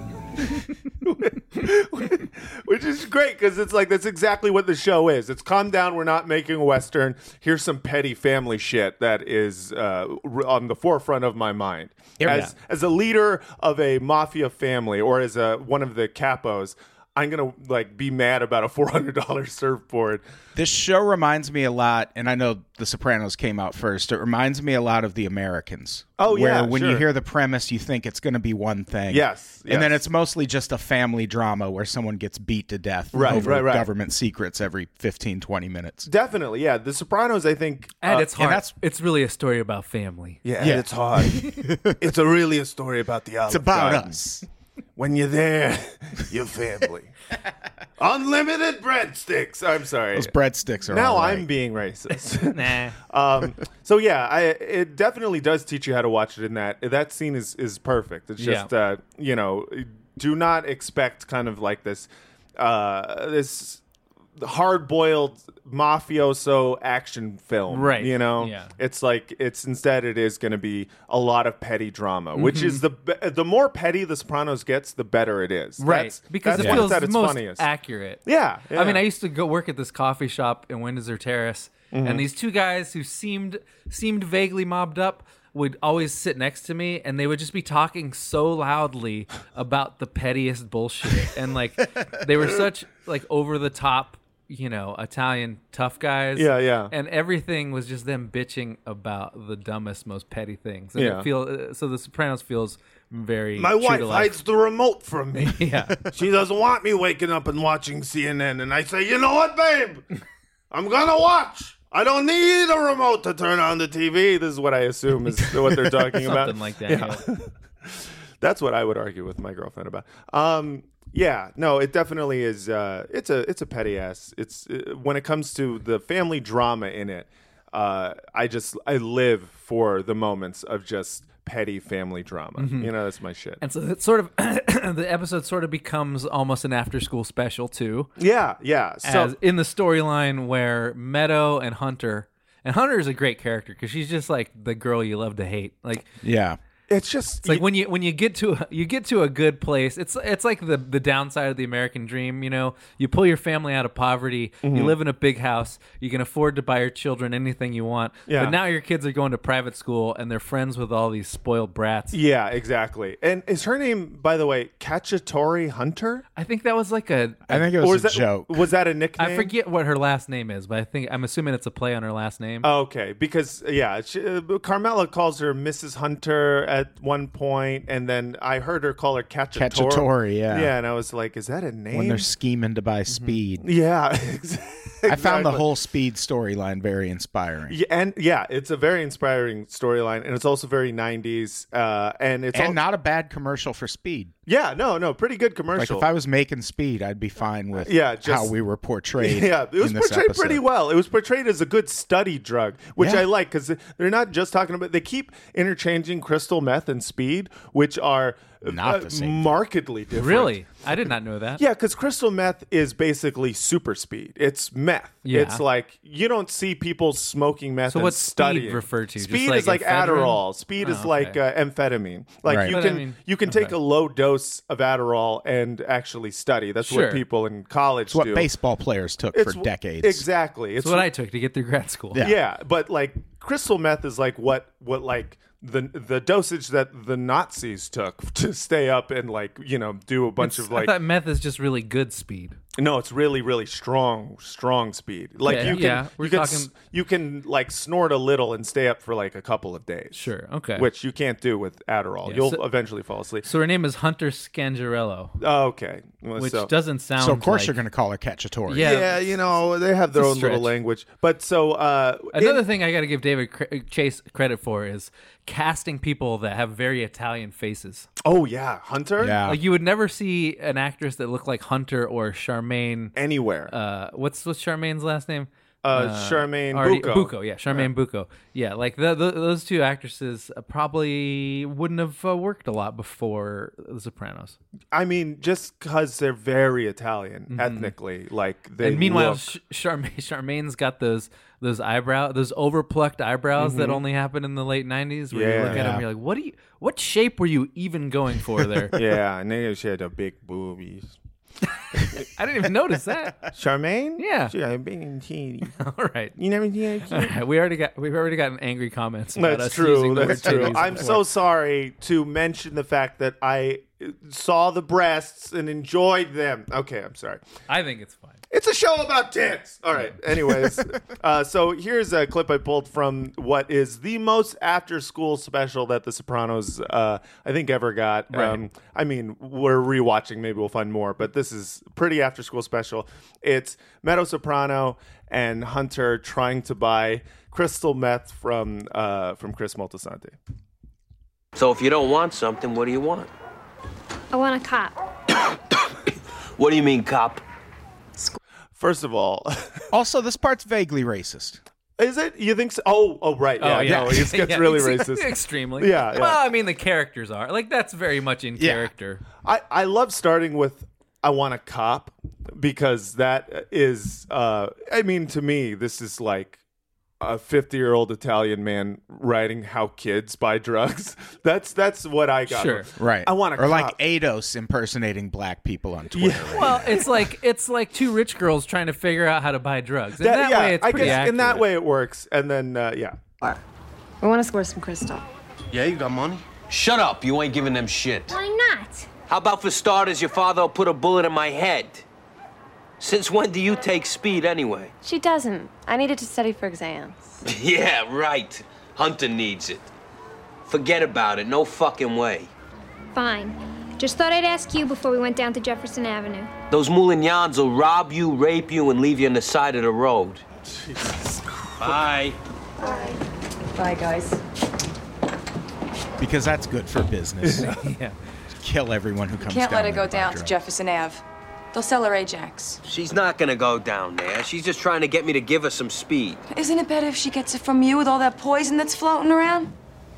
[SPEAKER 3] Which is great, because it's like, that's exactly what the show is. It's calm down, we're not making a Western. Here's some petty family shit that is on the forefront of my mind. As a leader of a mafia family, or as one of the capos, I'm going to like be mad about a $400 surfboard.
[SPEAKER 5] This show reminds me a lot, and I know The Sopranos came out first. It reminds me a lot of The Americans.
[SPEAKER 3] Oh, yeah,
[SPEAKER 5] where when you hear the premise, you think it's going to be one thing.
[SPEAKER 3] Yes.
[SPEAKER 5] And then it's mostly just a family drama where someone gets beat to death over government secrets every 15, 20 minutes.
[SPEAKER 3] Definitely, yeah. The Sopranos, I think...
[SPEAKER 4] And it's hard. It's really a story about family.
[SPEAKER 3] Yeah. It's hard. It's really a story about the Olive
[SPEAKER 5] It's about
[SPEAKER 3] Garden.
[SPEAKER 5] us.
[SPEAKER 3] When you're there, your family. Unlimited breadsticks. I'm sorry.
[SPEAKER 5] Those breadsticks are
[SPEAKER 3] now
[SPEAKER 5] all right.
[SPEAKER 3] I'm being racist.
[SPEAKER 4] Nah.
[SPEAKER 3] So yeah, it definitely does teach you how to watch it. In that scene is perfect. It's just do not expect kind of like this hard-boiled mafioso action film,
[SPEAKER 4] right?
[SPEAKER 3] It's like instead it is going to be a lot of petty drama, which is the more petty The Sopranos gets, the better it is,
[SPEAKER 4] right? Because it feels the most accurate.
[SPEAKER 3] Yeah.
[SPEAKER 4] I mean, I used to go work at this coffee shop in Windsor Terrace, and these two guys who seemed vaguely mobbed up would always sit next to me, and they would just be talking so loudly about the pettiest bullshit, and like they were such like over the top, Italian tough guys.
[SPEAKER 3] Yeah.
[SPEAKER 4] And everything was just them bitching about the dumbest, most petty things. And so The Sopranos feels very
[SPEAKER 3] My wife hides the remote from me.
[SPEAKER 4] Yeah.
[SPEAKER 3] She doesn't want me waking up and watching CNN. And I say, you know what, babe? I'm going to watch. I don't need a remote to turn on the TV. This is what I assume is what they're talking about.
[SPEAKER 4] Something like that. Yeah.
[SPEAKER 3] That's what I would argue with my girlfriend about. Yeah, no, it definitely is. It's a petty ass. It's when it comes to the family drama in it. I live for the moments of just petty family drama. That's my shit.
[SPEAKER 4] And so it's sort of the episode sort of becomes almost an after school special too.
[SPEAKER 3] Yeah. So
[SPEAKER 4] as in the storyline where Meadow and Hunter is a great character because she's just like the girl you love to hate. Like It's like when you get to a good place. It's like the downside of the American dream. You pull your family out of poverty. You live in a big house. You can afford to buy your children anything you want.
[SPEAKER 3] Yeah.
[SPEAKER 4] But now your kids are going to private school and they're friends with all these spoiled brats.
[SPEAKER 3] Yeah, exactly. And is her name, by the way, Cacciatore Hunter?
[SPEAKER 4] I think that was like
[SPEAKER 5] I think it was a joke.
[SPEAKER 3] Was that a nickname?
[SPEAKER 4] I forget what her last name is, but I'm assuming it's a play on her last name.
[SPEAKER 3] Okay, because Carmela calls her Mrs. Hunter at one point, and then I heard her call her Cacciatore.
[SPEAKER 5] Cacciatore, yeah.
[SPEAKER 3] Yeah, and I was like, is that a name?
[SPEAKER 5] When they're scheming to buy Speed.
[SPEAKER 3] Yeah, exactly.
[SPEAKER 5] I found the whole Speed storyline very inspiring.
[SPEAKER 3] Yeah, and yeah, it's a very inspiring storyline, and it's also very 90s. And it's
[SPEAKER 5] not a bad commercial for Speed.
[SPEAKER 3] Yeah, no, pretty good commercial.
[SPEAKER 5] Like if I was making Speed, I'd be fine with how we were portrayed.
[SPEAKER 3] Yeah, it was
[SPEAKER 5] in this
[SPEAKER 3] portrayed
[SPEAKER 5] episode.
[SPEAKER 3] pretty well. It was portrayed as a good study drug, which I like because they're not just talking about. They keep interchanging crystal meth and speed, which are
[SPEAKER 5] not the same
[SPEAKER 3] markedly different.
[SPEAKER 4] Really? I did not know that.
[SPEAKER 3] Yeah, because crystal meth is basically super speed. It's meth.
[SPEAKER 4] Yeah.
[SPEAKER 3] It's like you don't see people smoking meth.
[SPEAKER 4] So
[SPEAKER 3] and
[SPEAKER 4] what's
[SPEAKER 3] studying.
[SPEAKER 4] speed refer to?
[SPEAKER 3] Speed
[SPEAKER 4] Just
[SPEAKER 3] is like
[SPEAKER 4] ephedrine?
[SPEAKER 3] Adderall. Speed is like amphetamine. Like
[SPEAKER 5] Right.
[SPEAKER 3] you can take a low dose of Adderall and actually study. That's what people in college
[SPEAKER 5] It's what
[SPEAKER 3] do.
[SPEAKER 5] baseball players took for decades.
[SPEAKER 3] Exactly.
[SPEAKER 4] It's what I took to get through grad school.
[SPEAKER 3] Yeah, but like crystal meth is like what like the dosage that the Nazis took to stay up and like do a bunch of
[SPEAKER 4] I
[SPEAKER 3] like
[SPEAKER 4] thought meth is just really good speed.
[SPEAKER 3] No, it's really, really strong speed. Like you can like snort a little and stay up for like a couple of days.
[SPEAKER 4] Sure, okay.
[SPEAKER 3] Which you can't do with Adderall.
[SPEAKER 4] Yeah,
[SPEAKER 3] You'll eventually fall asleep.
[SPEAKER 4] So her name is Hunter Scangarello.
[SPEAKER 3] Oh, okay. Well,
[SPEAKER 4] Which doesn't sound
[SPEAKER 5] So of course
[SPEAKER 4] like...
[SPEAKER 5] you're going to call her Cacciatore.
[SPEAKER 3] Yeah, they have their
[SPEAKER 4] It's a
[SPEAKER 3] own little
[SPEAKER 4] stretch.
[SPEAKER 3] language. But so
[SPEAKER 4] another thing I got to give David Chase credit for is casting people that have very Italian faces.
[SPEAKER 3] Oh yeah, Hunter.
[SPEAKER 5] Yeah.
[SPEAKER 4] Like you would never see an actress that looked like Hunter or Charmaine
[SPEAKER 3] anywhere.
[SPEAKER 4] What's Charmaine's last name?
[SPEAKER 3] Charmaine Bucco.
[SPEAKER 4] Bucco, yeah, Charmaine Bucco. Yeah, like those two actresses probably wouldn't have worked a lot before The Sopranos.
[SPEAKER 3] I mean, just because they're very Italian ethnically, like they.
[SPEAKER 4] And meanwhile,
[SPEAKER 3] look...
[SPEAKER 4] Charmaine's got those eyebrows, those overplucked eyebrows that only happen in the late '90s. Where you look at them, you're like, what shape were you even going for there?
[SPEAKER 3] Yeah, and then she had the big boobies.
[SPEAKER 4] I didn't even notice that.
[SPEAKER 3] Charmaine?
[SPEAKER 4] Yeah.
[SPEAKER 3] She got a big titty.
[SPEAKER 4] All right.
[SPEAKER 3] You never seen that?
[SPEAKER 4] All right. We've already gotten angry comments about us using the
[SPEAKER 3] That's
[SPEAKER 4] word
[SPEAKER 3] true.
[SPEAKER 4] titties
[SPEAKER 3] I'm
[SPEAKER 4] before.
[SPEAKER 3] so sorry to mention the fact that I saw the breasts and enjoyed them. Okay, I'm sorry.
[SPEAKER 4] I think it's fine.
[SPEAKER 3] It's a show about tits. All right. Anyways, so here's a clip I pulled from what is the most after-school special that The Sopranos, I think, ever got.
[SPEAKER 4] Right.
[SPEAKER 3] I mean, we're rewatching. Maybe we'll find more, but this is pretty after-school special. It's Meadow Soprano and Hunter trying to buy crystal meth from Chris Moltisanti.
[SPEAKER 13] So if you don't want something, what do you want?
[SPEAKER 6] I want a cop.
[SPEAKER 13] What do you mean, cop?
[SPEAKER 3] First of all,
[SPEAKER 5] also this part's vaguely racist.
[SPEAKER 3] Is it? You think so? Oh, right. Yeah, no, it gets really racist.
[SPEAKER 4] Extremely.
[SPEAKER 3] Yeah.
[SPEAKER 4] Well, I mean, the characters are. Like, that's very much in character.
[SPEAKER 3] I love starting with I want a cop because that is, I mean, to me, this is like a 50-year-old Italian man writing how kids buy drugs. That's what I got.
[SPEAKER 4] Sure.
[SPEAKER 5] Right.
[SPEAKER 3] I want a
[SPEAKER 5] Or
[SPEAKER 3] cop.
[SPEAKER 5] like Eidos impersonating black people on Twitter.
[SPEAKER 3] Yeah.
[SPEAKER 4] Well, it's like two rich girls trying to figure out how to buy drugs. In that way, it's
[SPEAKER 3] I
[SPEAKER 4] pretty
[SPEAKER 3] guess
[SPEAKER 4] accurate.
[SPEAKER 3] in that way it works. And then, yeah.
[SPEAKER 14] I want to score some crystal.
[SPEAKER 13] Yeah, you got money? Shut up. You ain't giving them shit.
[SPEAKER 6] Why not?
[SPEAKER 13] How about for starters, your father will put a bullet in my head? Since when do you take speed anyway?
[SPEAKER 14] She doesn't. I needed to study for exams.
[SPEAKER 13] Yeah, right. Hunter needs it. Forget about it. No fucking way.
[SPEAKER 6] Fine. Just thought I'd ask you before we went down to Jefferson Avenue.
[SPEAKER 13] Those Moulignans will rob you, rape you, and leave you on the side of the road.
[SPEAKER 3] Jesus Christ.
[SPEAKER 13] Bye.
[SPEAKER 14] Bye, guys.
[SPEAKER 5] Because that's good for business.
[SPEAKER 4] Yeah.
[SPEAKER 5] Kill everyone who comes
[SPEAKER 15] Can't
[SPEAKER 5] down
[SPEAKER 15] let her
[SPEAKER 5] there
[SPEAKER 15] go
[SPEAKER 5] to buy
[SPEAKER 15] down to
[SPEAKER 5] drugs.
[SPEAKER 15] Jefferson Ave. They'll sell her Ajax.
[SPEAKER 13] She's not gonna go down there. She's just trying to get me to give her some speed.
[SPEAKER 15] Isn't it better if she gets it from you with all that poison that's floating around?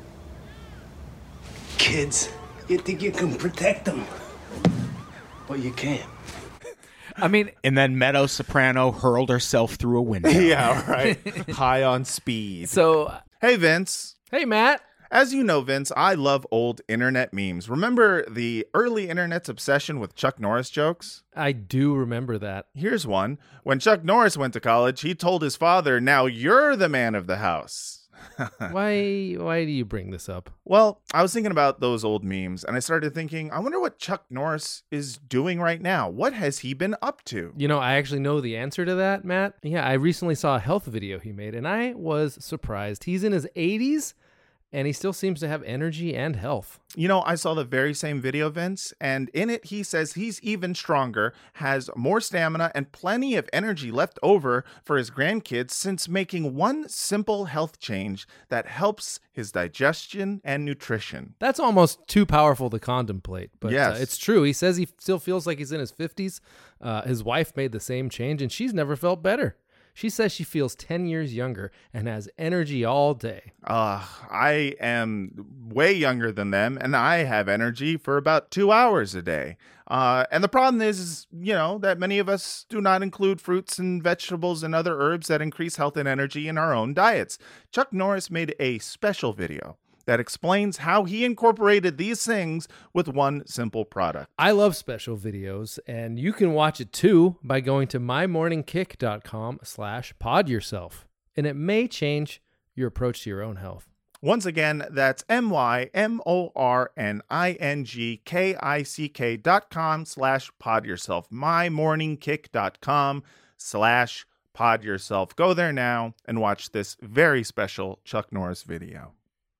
[SPEAKER 8] Kids, you think you can protect them? Well, you can't.
[SPEAKER 4] I mean,
[SPEAKER 5] and then Meadow Soprano hurled herself through a window.
[SPEAKER 3] Yeah, right. High on speed.
[SPEAKER 4] So,
[SPEAKER 3] hey, Vince.
[SPEAKER 4] Hey, Matt.
[SPEAKER 3] As you know, Vince, I love old internet memes. Remember the early internet's obsession with Chuck Norris jokes?
[SPEAKER 16] I do remember that.
[SPEAKER 3] Here's one. When Chuck Norris went to college, he told his father, "Now you're the man of the house."
[SPEAKER 16] Why do you bring this up?
[SPEAKER 3] Well, I was thinking about those old memes, and I started thinking, I wonder what Chuck Norris is doing right now. What has he been up to?
[SPEAKER 16] You know, I actually know the answer to that, Matt. Yeah, I recently saw a health video he made, and I was surprised. He's in his 80s, and he still seems to have energy and health.
[SPEAKER 17] You know, I saw the very same video, Vince, and in it he says he's even stronger, has more stamina, and plenty of energy left over for his grandkids since making one simple health change that helps his digestion and nutrition.
[SPEAKER 16] That's almost too powerful to contemplate, but
[SPEAKER 17] yes.
[SPEAKER 16] It's true. He says he still feels like he's in his 50s. His wife made the same change, and she's never felt better. She says she feels 10 years younger and has energy all day.
[SPEAKER 17] I am way younger than them, and I have energy for about 2 hours a day. And the problem is, you know, that many of us do not include fruits and vegetables and other herbs that increase health and energy in our own diets. Chuck Norris made a special video that explains how he incorporated these things with one simple product.
[SPEAKER 16] I love special videos, and you can watch it too by going to mymorningkick.com/podyourself, and it may change your approach to your own health.
[SPEAKER 17] Once again, that's mymorningkick.com/podyourself, mymorningkick.com/podyourself. Go there now and watch this very special Chuck Norris video.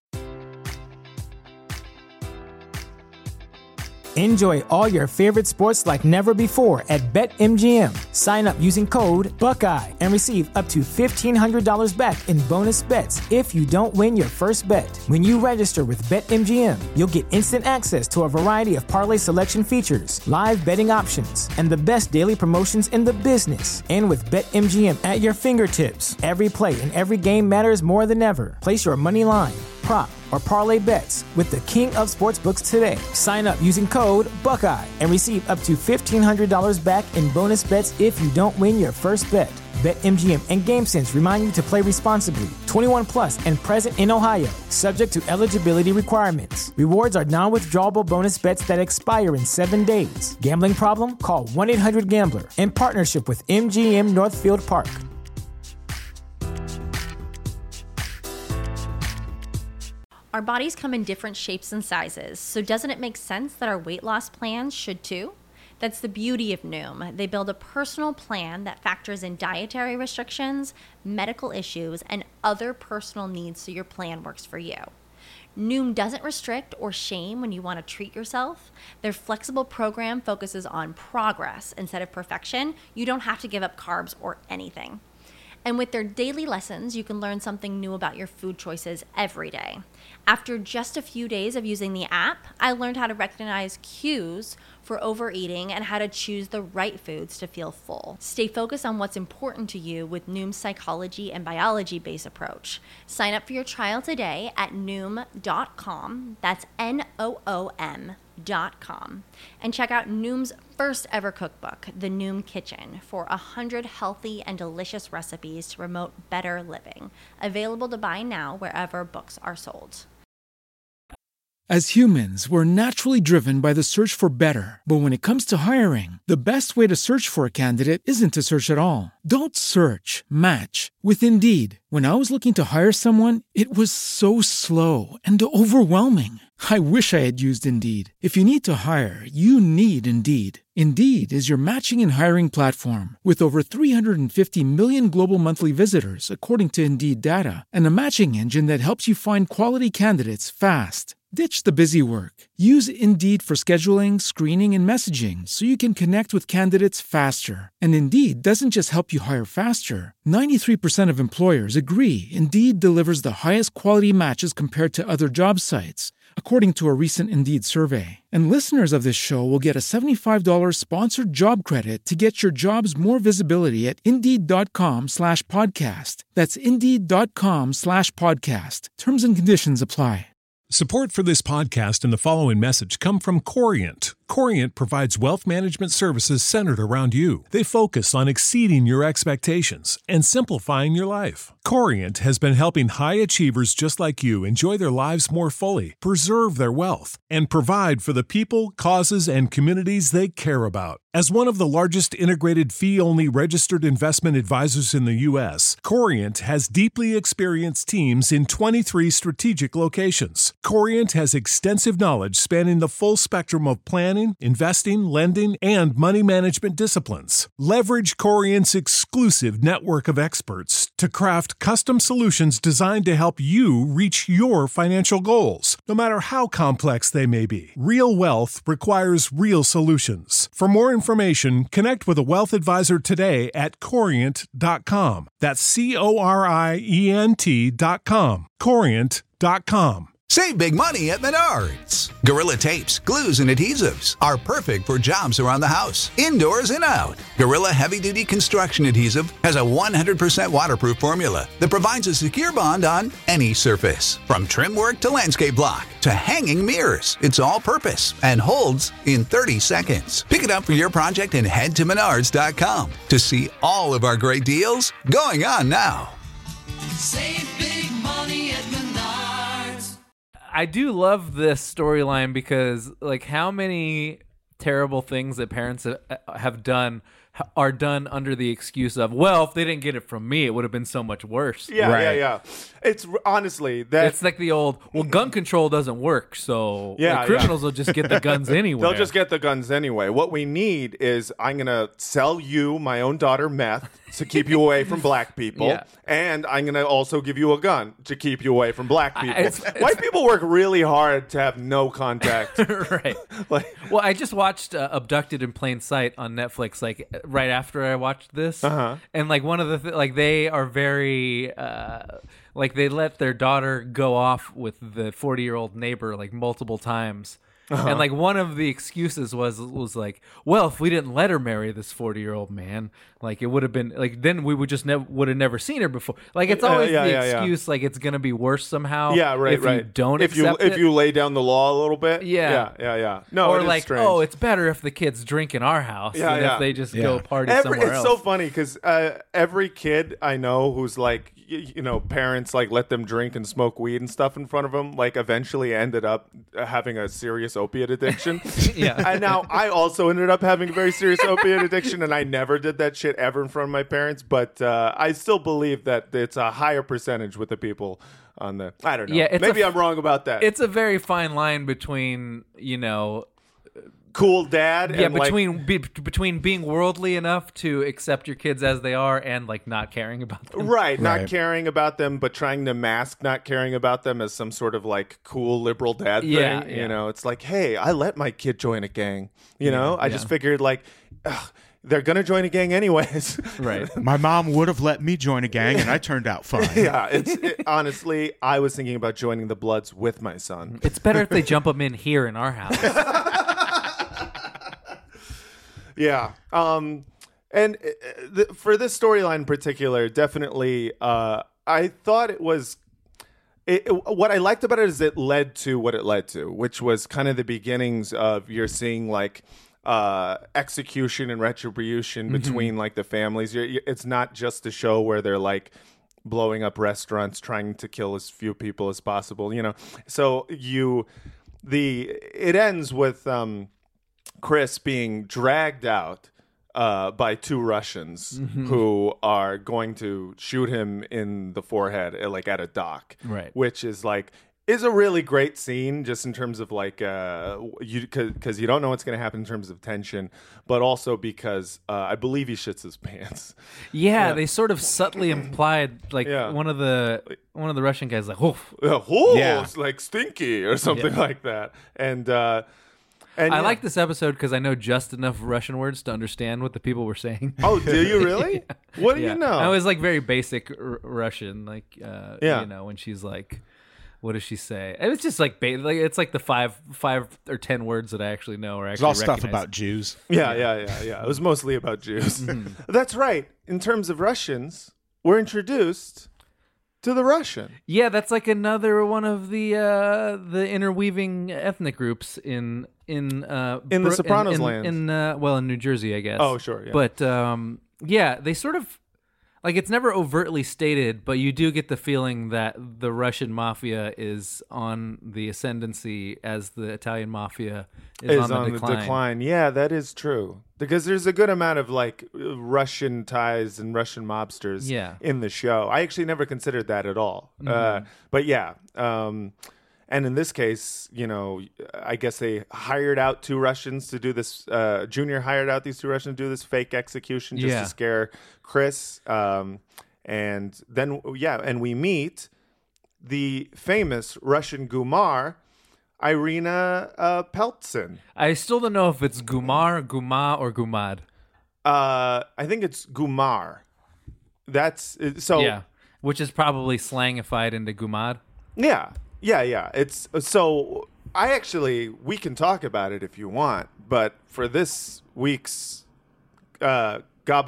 [SPEAKER 1] Enjoy all your favorite sports like never before at BetMGM. Sign up using code Buckeye and receive up to $1,500 back in bonus bets if you don't win your first bet. When you register with BetMGM, you'll get instant access to a variety of parlay selection features, live betting options, and the best daily promotions in the business. And with BetMGM at your fingertips, every play and every game matters more than ever. Place your money line, prop, or parlay bets with the king of sportsbooks today. Sign up using code Buckeye and receive up to $1,500 back in bonus bets if you don't win your first bet. BetMGM and GameSense remind you to play responsibly. 21 plus and present in Ohio, subject to eligibility requirements. Rewards are non-withdrawable bonus bets that expire in 7 days. Gambling problem? Call 1-800-GAMBLER. In partnership with MGM Northfield Park.
[SPEAKER 18] Our bodies come in different shapes and sizes, so doesn't it make sense that our weight loss plans should too? That's the beauty of Noom. They build a personal plan that factors in dietary restrictions, medical issues, and other personal needs so your plan works for you. Noom doesn't restrict or shame when you want to treat yourself. Their flexible program focuses on progress instead of perfection. You don't have to give up carbs or anything. And with their daily lessons, you can learn something new about your food choices every day. After just a few days of using the app, I learned how to recognize cues for overeating and how to choose the right foods to feel full. Stay focused on what's important to you with Noom's psychology and biology-based approach. Sign up for your trial today at Noom.com. That's Noom.com. And check out Noom's first ever cookbook, The Noom Kitchen, for 100 healthy and delicious recipes to promote better living. Available to buy now wherever books are sold.
[SPEAKER 19] As humans, we're naturally driven by the search for better. But when it comes to hiring, the best way to search for a candidate isn't to search at all. Don't search, match with Indeed. When I was looking to hire someone, it was so slow and overwhelming. I wish I had used Indeed. If you need to hire, you need Indeed. Indeed is your matching and hiring platform with over 350 million global monthly visitors, according to Indeed data, and a matching engine that helps you find quality candidates fast. Ditch the busy work. Use Indeed for scheduling, screening, and messaging so you can connect with candidates faster. And Indeed doesn't just help you hire faster. 93% of employers agree Indeed delivers the highest quality matches compared to other job sites, according to a recent Indeed survey. And listeners of this show will get a $75 sponsored job credit to get your jobs more visibility at Indeed.com/podcast. That's Indeed.com/podcast. Terms and conditions apply.
[SPEAKER 20] Support for this podcast and the following message come from Corient. Corient provides wealth management services centered around you. They focus on exceeding your expectations and simplifying your life. Corient has been helping high achievers just like you enjoy their lives more fully, preserve their wealth, and provide for the people, causes, and communities they care about. As one of the largest integrated fee-only registered investment advisors in the U.S., Corient has deeply experienced teams in 23 strategic locations. Corient has extensive knowledge spanning the full spectrum of plan planning, investing, lending, and money management disciplines. Leverage Corient's exclusive network of experts to craft custom solutions designed to help you reach your financial goals, no matter how complex they may be. Real wealth requires real solutions. For more information, connect with a wealth advisor today at Corient.com. That's Corient.com. Corient.com.
[SPEAKER 21] Save big money at Menards. Gorilla tapes, glues, and adhesives are perfect for jobs around the house, indoors and out. Gorilla Heavy Duty Construction Adhesive has a 100% waterproof formula that provides a secure bond on any surface. From trim work to landscape block to hanging mirrors, it's all purpose and holds in 30 seconds. Pick it up for your project and head to Menards.com to see all of our great deals going on now.
[SPEAKER 22] Save big money at Menards.
[SPEAKER 4] I do love this storyline because, like, how many terrible things that parents have done are done under the excuse of, well, if they didn't get it from me, it would have been so much worse.
[SPEAKER 3] Yeah. It's honestly that
[SPEAKER 4] it's like the old, well, gun control doesn't work, so criminals will just get the guns anyway.
[SPEAKER 3] They'll just get the guns anyway. What we need is I'm gonna sell you my own daughter meth to keep you away from black people, and I'm gonna also give you a gun to keep you away from black people. White people work really hard to have no contact.
[SPEAKER 4] Right. Well, I just watched Abducted in Plain Sight on Netflix, like right after I watched this, and like one of the like they are very like they let their daughter go off with the 40-year-old neighbor like multiple times. And like one of the excuses was like, well, if we didn't let her marry this 40-year-old man, like it would have been like then we would just would have never seen her before. Like it's always the excuse like it's gonna be worse somehow.
[SPEAKER 3] Yeah, right.
[SPEAKER 4] If you don't
[SPEAKER 3] if you lay down the law a little bit.
[SPEAKER 4] Yeah.
[SPEAKER 3] No,
[SPEAKER 4] or
[SPEAKER 3] it is
[SPEAKER 4] like
[SPEAKER 3] strange.
[SPEAKER 4] Oh, it's better if the kids drink in our house than if they just go party somewhere else.
[SPEAKER 3] It's so funny because every kid I know who's like, you know, parents like let them drink and smoke weed and stuff in front of them, like eventually ended up having a serious opiate addiction. And now I also ended up having a very serious opiate addiction, and I never did that shit ever in front of my parents, but I still believe that it's a higher percentage with the people on the, I don't know.
[SPEAKER 4] Yeah,
[SPEAKER 3] maybe I'm wrong about that.
[SPEAKER 4] It's a very fine line between, you know,
[SPEAKER 3] cool dad and
[SPEAKER 4] between being worldly enough to accept your kids as they are and like not caring about them.
[SPEAKER 3] Right, not caring about them, but trying to mask not caring about them as some sort of like cool liberal dad thing. You know, it's like, hey, I let my kid join a gang. You know, I just figured like, they're gonna join a gang anyways.
[SPEAKER 4] Right.
[SPEAKER 5] My mom would have let me join a gang, and I turned out fine.
[SPEAKER 3] Honestly, I was thinking about joining the Bloods with my son.
[SPEAKER 4] It's better if they jump them in here in our house.
[SPEAKER 3] Yeah. And for this storyline in particular, definitely, I thought it was. What I liked about it is it led to what it led to, which was kind of the beginnings of you're seeing like execution and retribution between like the families. It's not just a show where they're like blowing up restaurants, trying to kill as few people as possible, you know. So it ends with Chris being dragged out by two Russians who are going to shoot him in the forehead, like at a dock,
[SPEAKER 4] right?
[SPEAKER 3] Which is a really great scene, just in terms of like because you don't know what's going to happen in terms of tension, but also because I believe he shits his pants.
[SPEAKER 4] Yeah, they sort of subtly implied like one of the Russian guys like,
[SPEAKER 3] it's like stinky or something like that, and
[SPEAKER 4] I like this episode because I know just enough Russian words to understand what the people were saying.
[SPEAKER 3] Oh, do you really? What do you know?
[SPEAKER 4] I was like very basic Russian, like you know, when she's like, what does she say? It was just like it's like the five or 10 words that I actually know or actually
[SPEAKER 5] it's all stuff about Jews.
[SPEAKER 3] Yeah. It was mostly about Jews. That's right. In terms of Russians, we're introduced to the Russian.
[SPEAKER 4] Yeah, that's like another one of the interweaving ethnic groups in
[SPEAKER 3] the Sopranos lands.
[SPEAKER 4] In New Jersey, I guess.
[SPEAKER 3] Oh, sure. Yeah.
[SPEAKER 4] But they sort of like it's never overtly stated, but you do get the feeling that the Russian mafia is on the ascendancy as the Italian mafia is on the decline.
[SPEAKER 3] Yeah, that is true. Because there's a good amount of like Russian ties and Russian mobsters in the show. I actually never considered that at all. But yeah. And in this case, I guess they hired out two Russians to do this. Junior hired out these two Russians to do this fake execution just to scare Chris. And then, and we meet the famous Russian Gumar, Irina Peltsin.
[SPEAKER 4] I still don't know if it's Gumar, Guma, or Gumad.
[SPEAKER 3] I think it's Gumar. That's so.
[SPEAKER 4] Yeah, which is probably slangified into Gumad.
[SPEAKER 3] Yeah. It's so. We can talk about it if you want, but for this week's Gaba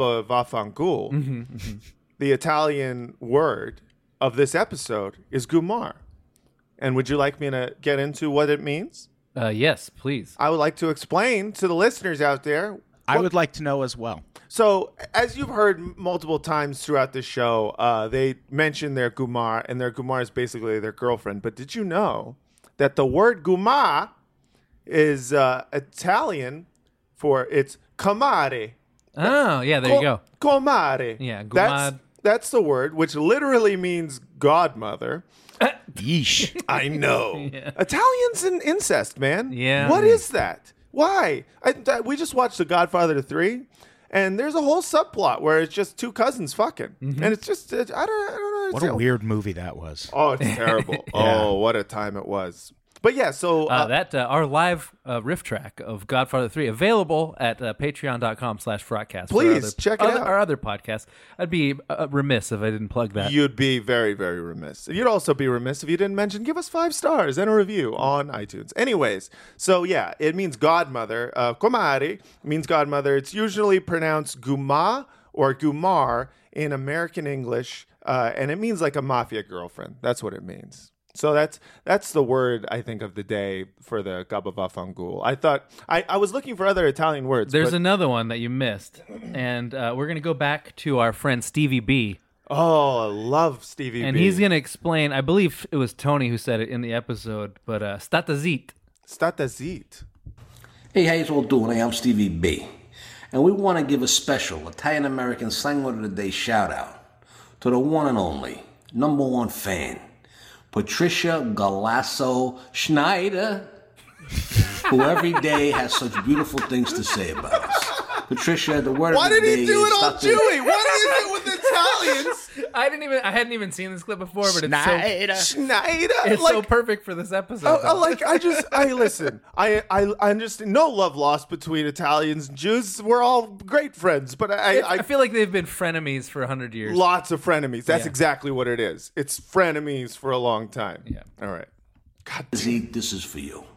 [SPEAKER 3] Vafangul, the Italian word of this episode is Gumar. And would you like me to get into what it means?
[SPEAKER 4] Yes, please.
[SPEAKER 3] I would like to explain to the listeners out there.
[SPEAKER 5] I would like to know as well.
[SPEAKER 3] So, as you've heard multiple times throughout the show, they mention their Gumar, and their Gumar is basically their girlfriend. But did you know that the word Guma is Italian for its comare?
[SPEAKER 4] Oh, yeah, there you go.
[SPEAKER 3] Comare.
[SPEAKER 4] Yeah, Gumad.
[SPEAKER 3] That's the word, which literally means godmother.
[SPEAKER 5] Yeesh.
[SPEAKER 3] I know.
[SPEAKER 4] Yeah.
[SPEAKER 3] Italians and incest, man.
[SPEAKER 4] Yeah.
[SPEAKER 3] What is that? Why? We just watched The Godfather 3, and there's a whole subplot where it's just two cousins fucking. And it's just, I don't know.
[SPEAKER 5] What a weird movie that was.
[SPEAKER 3] Oh, it's terrible. Oh, what a time it was. But yeah, so
[SPEAKER 4] our live riff track of Godfather 3 available at patreon.com/frotcast.
[SPEAKER 3] Please check it out.
[SPEAKER 4] Our other podcast. I'd be remiss if I didn't plug that.
[SPEAKER 3] You'd be very, very remiss. You'd also be remiss if you didn't mention give us 5 stars and a review on iTunes. Anyways, so yeah, it means godmother. Comare means godmother. It's usually pronounced Guma or Gumar in American English, and it means like a mafia girlfriend. That's what it means. So that's the word, I think, of the day for the Gaba Vafangul. I thought I was looking for other Italian words.
[SPEAKER 4] There's another one that you missed, and we're going to go back to our friend Stevie B.
[SPEAKER 3] Oh, I love Stevie
[SPEAKER 4] and
[SPEAKER 3] B.
[SPEAKER 4] He's going to explain, I believe it was Tony who said it in the episode, but stata zit.
[SPEAKER 3] Stata zit.
[SPEAKER 2] Hey, how you all doing? Hey, I'm Stevie B. And we want to give a special Italian-American Slang Word of the Day shout-out to the one and only, #1 fan, Patricia Galasso Schneider, who every day has such beautiful things to say about us. Patricia, the word
[SPEAKER 3] Why
[SPEAKER 2] of the
[SPEAKER 3] did
[SPEAKER 2] day
[SPEAKER 3] he do it all
[SPEAKER 2] is
[SPEAKER 3] Jewy? What is it with Italians?
[SPEAKER 4] I hadn't even seen this clip before, but
[SPEAKER 3] Schneider.
[SPEAKER 4] It's so perfect for this episode.
[SPEAKER 3] I listen. I understand. No love lost between Italians and Jews. We're all great friends, but
[SPEAKER 4] I feel like they've been frenemies for 100 years.
[SPEAKER 3] Lots of frenemies. That's exactly what it is. It's frenemies for a long time.
[SPEAKER 4] Yeah.
[SPEAKER 3] All right. God.
[SPEAKER 2] Zeke, this is for you.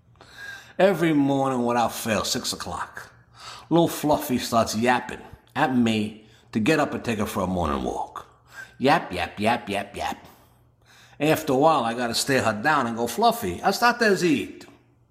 [SPEAKER 2] Every morning without fail, 6 o'clock, little Fluffy starts yapping at me to get up and take her for a morning walk. Yap, yap, yap, yap, yap. After a while, I gotta stare her down and go, Fluffy, state zitto.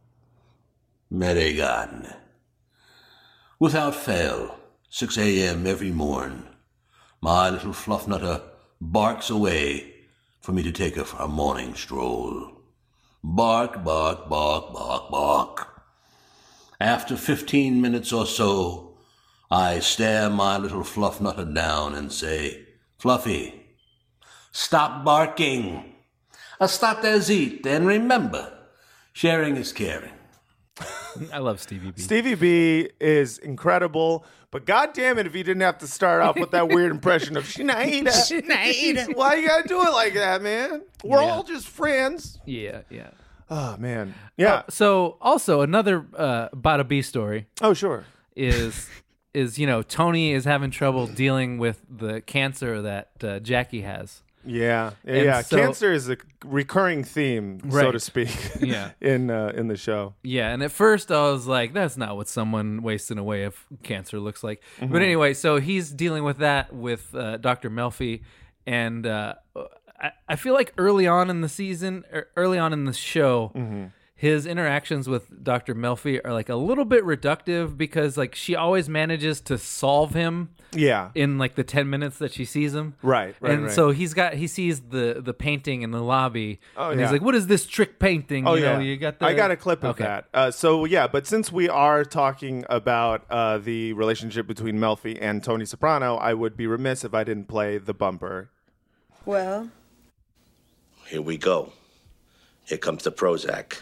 [SPEAKER 2] Meregan. Without fail, 6 a.m. every morn, my little fluffnutter barks away for me to take her for a morning stroll. Bark, bark, bark, bark, bark. After 15 minutes or so, I stare my little fluffnutter down and say, Fluffy, stop barking. State zitto, and remember, sharing is caring.
[SPEAKER 4] I love Stevie B.
[SPEAKER 3] Stevie B is incredible, but God damn it if he didn't have to start off with that weird impression of Schneider.
[SPEAKER 5] Schneider.
[SPEAKER 3] Why you gotta do it like that, man? We're all just friends.
[SPEAKER 4] Yeah.
[SPEAKER 3] Oh, man. Yeah.
[SPEAKER 4] So also another Bada B story.
[SPEAKER 3] Oh, sure.
[SPEAKER 4] Is Tony is having trouble dealing with the cancer that Jackie has.
[SPEAKER 3] Yeah.
[SPEAKER 4] So,
[SPEAKER 3] cancer is a recurring theme, so to speak.
[SPEAKER 4] Yeah.
[SPEAKER 3] in the show.
[SPEAKER 4] Yeah, and at first I was like, that's not what someone wasting away of cancer looks like.
[SPEAKER 3] Mm-hmm.
[SPEAKER 4] But anyway, so he's dealing with that with Dr. Melfi, and I feel like early on in the season, or early on in the show, his interactions with Dr. Melfi are like a little bit reductive because like she always manages to solve him.
[SPEAKER 3] Yeah.
[SPEAKER 4] In like the 10 minutes that she sees him.
[SPEAKER 3] Right.
[SPEAKER 4] And so he sees the painting in the lobby.
[SPEAKER 3] Oh,
[SPEAKER 4] and
[SPEAKER 3] yeah.
[SPEAKER 4] he's like, what is this trick painting?
[SPEAKER 3] Oh,
[SPEAKER 4] you know,
[SPEAKER 3] yeah.
[SPEAKER 4] you got
[SPEAKER 3] I got a clip of that. But since we are talking about the relationship between Melfi and Tony Soprano, I would be remiss if I didn't play the bumper.
[SPEAKER 7] Well?
[SPEAKER 8] Here we go. Here comes the Prozac.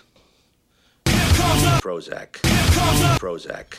[SPEAKER 8] Prozac. Prozac.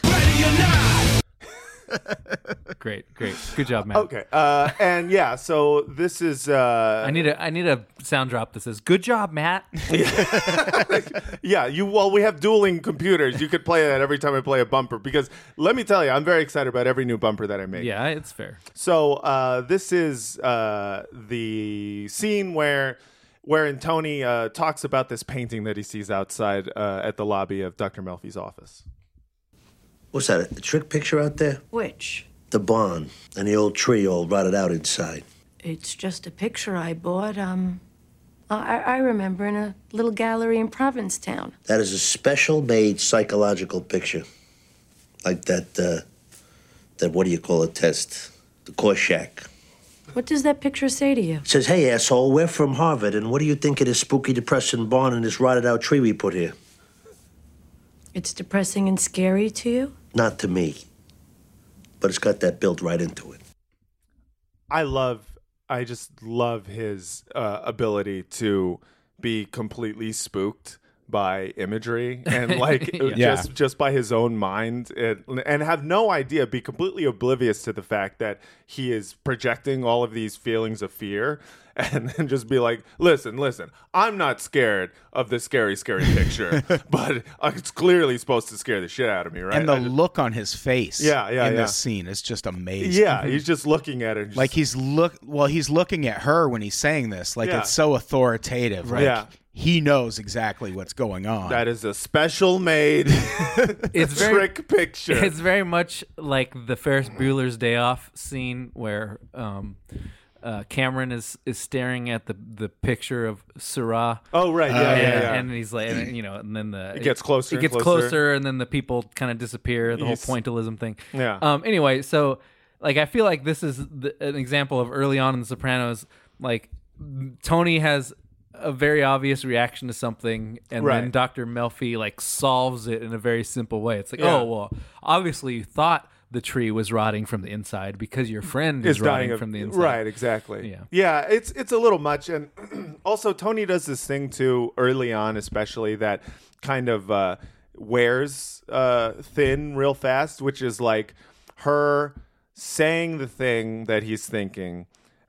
[SPEAKER 4] Great. Good job, Matt.
[SPEAKER 3] Okay. And yeah, so this is
[SPEAKER 4] I need a sound drop that says "Good job, Matt."
[SPEAKER 3] Yeah, we have dueling computers. You could play that every time I play a bumper because let me tell you, I'm very excited about every new bumper that I make.
[SPEAKER 4] Yeah, it's fair.
[SPEAKER 3] So this is the scene wherein Tony talks about this painting that he sees outside at the lobby of Dr. Melfi's office.
[SPEAKER 8] What's that, a trick picture out there?
[SPEAKER 15] Which?
[SPEAKER 8] The barn and the old tree all rotted out inside.
[SPEAKER 15] It's just a picture I bought. I remember in a little gallery in Provincetown.
[SPEAKER 8] That is a special-made psychological picture. Like that what do you call it, test? The Rorschach.
[SPEAKER 15] What does that picture say to you?
[SPEAKER 8] It says, hey, asshole, we're from Harvard, and what do you think of this spooky, depressing barn and this rotted-out tree we put here?
[SPEAKER 15] It's depressing and scary to you?
[SPEAKER 8] Not to me. But it's got that built right into it.
[SPEAKER 3] I just love his ability to be completely spooked by imagery and just by his own mind and have no idea, be completely oblivious to the fact that he is projecting all of these feelings of fear and then just be like, listen, I'm not scared of the scary picture, but it's clearly supposed to scare the shit out of me, right?
[SPEAKER 5] And the look on his face in this scene is just amazing.
[SPEAKER 3] Yeah, he's just looking at it.
[SPEAKER 5] Like he's looking at her when he's saying this. Like it's so authoritative. Like he knows exactly what's going on.
[SPEAKER 3] That is a special made trick picture.
[SPEAKER 4] It's very much like the Ferris Bueller's Day Off scene where Cameron is staring at the picture of Syrah.
[SPEAKER 3] Oh right, yeah.
[SPEAKER 4] And he's like, and then
[SPEAKER 3] it gets closer.
[SPEAKER 4] It gets closer, and then the people kind of disappear. The whole pointillism thing.
[SPEAKER 3] Yeah.
[SPEAKER 4] Anyway, so like I feel like this is an example of early on in The Sopranos. Like Tony has a very obvious reaction to something, and then Dr. Melfi like solves it in a very simple way. It's like, oh well, obviously you thought the tree was rotting from the inside because your friend is rotting from the inside.
[SPEAKER 3] Right, exactly. Yeah, it's a little much. And also Tony does this thing too early on, especially that kind of wears thin real fast, which is like her saying the thing that he's thinking,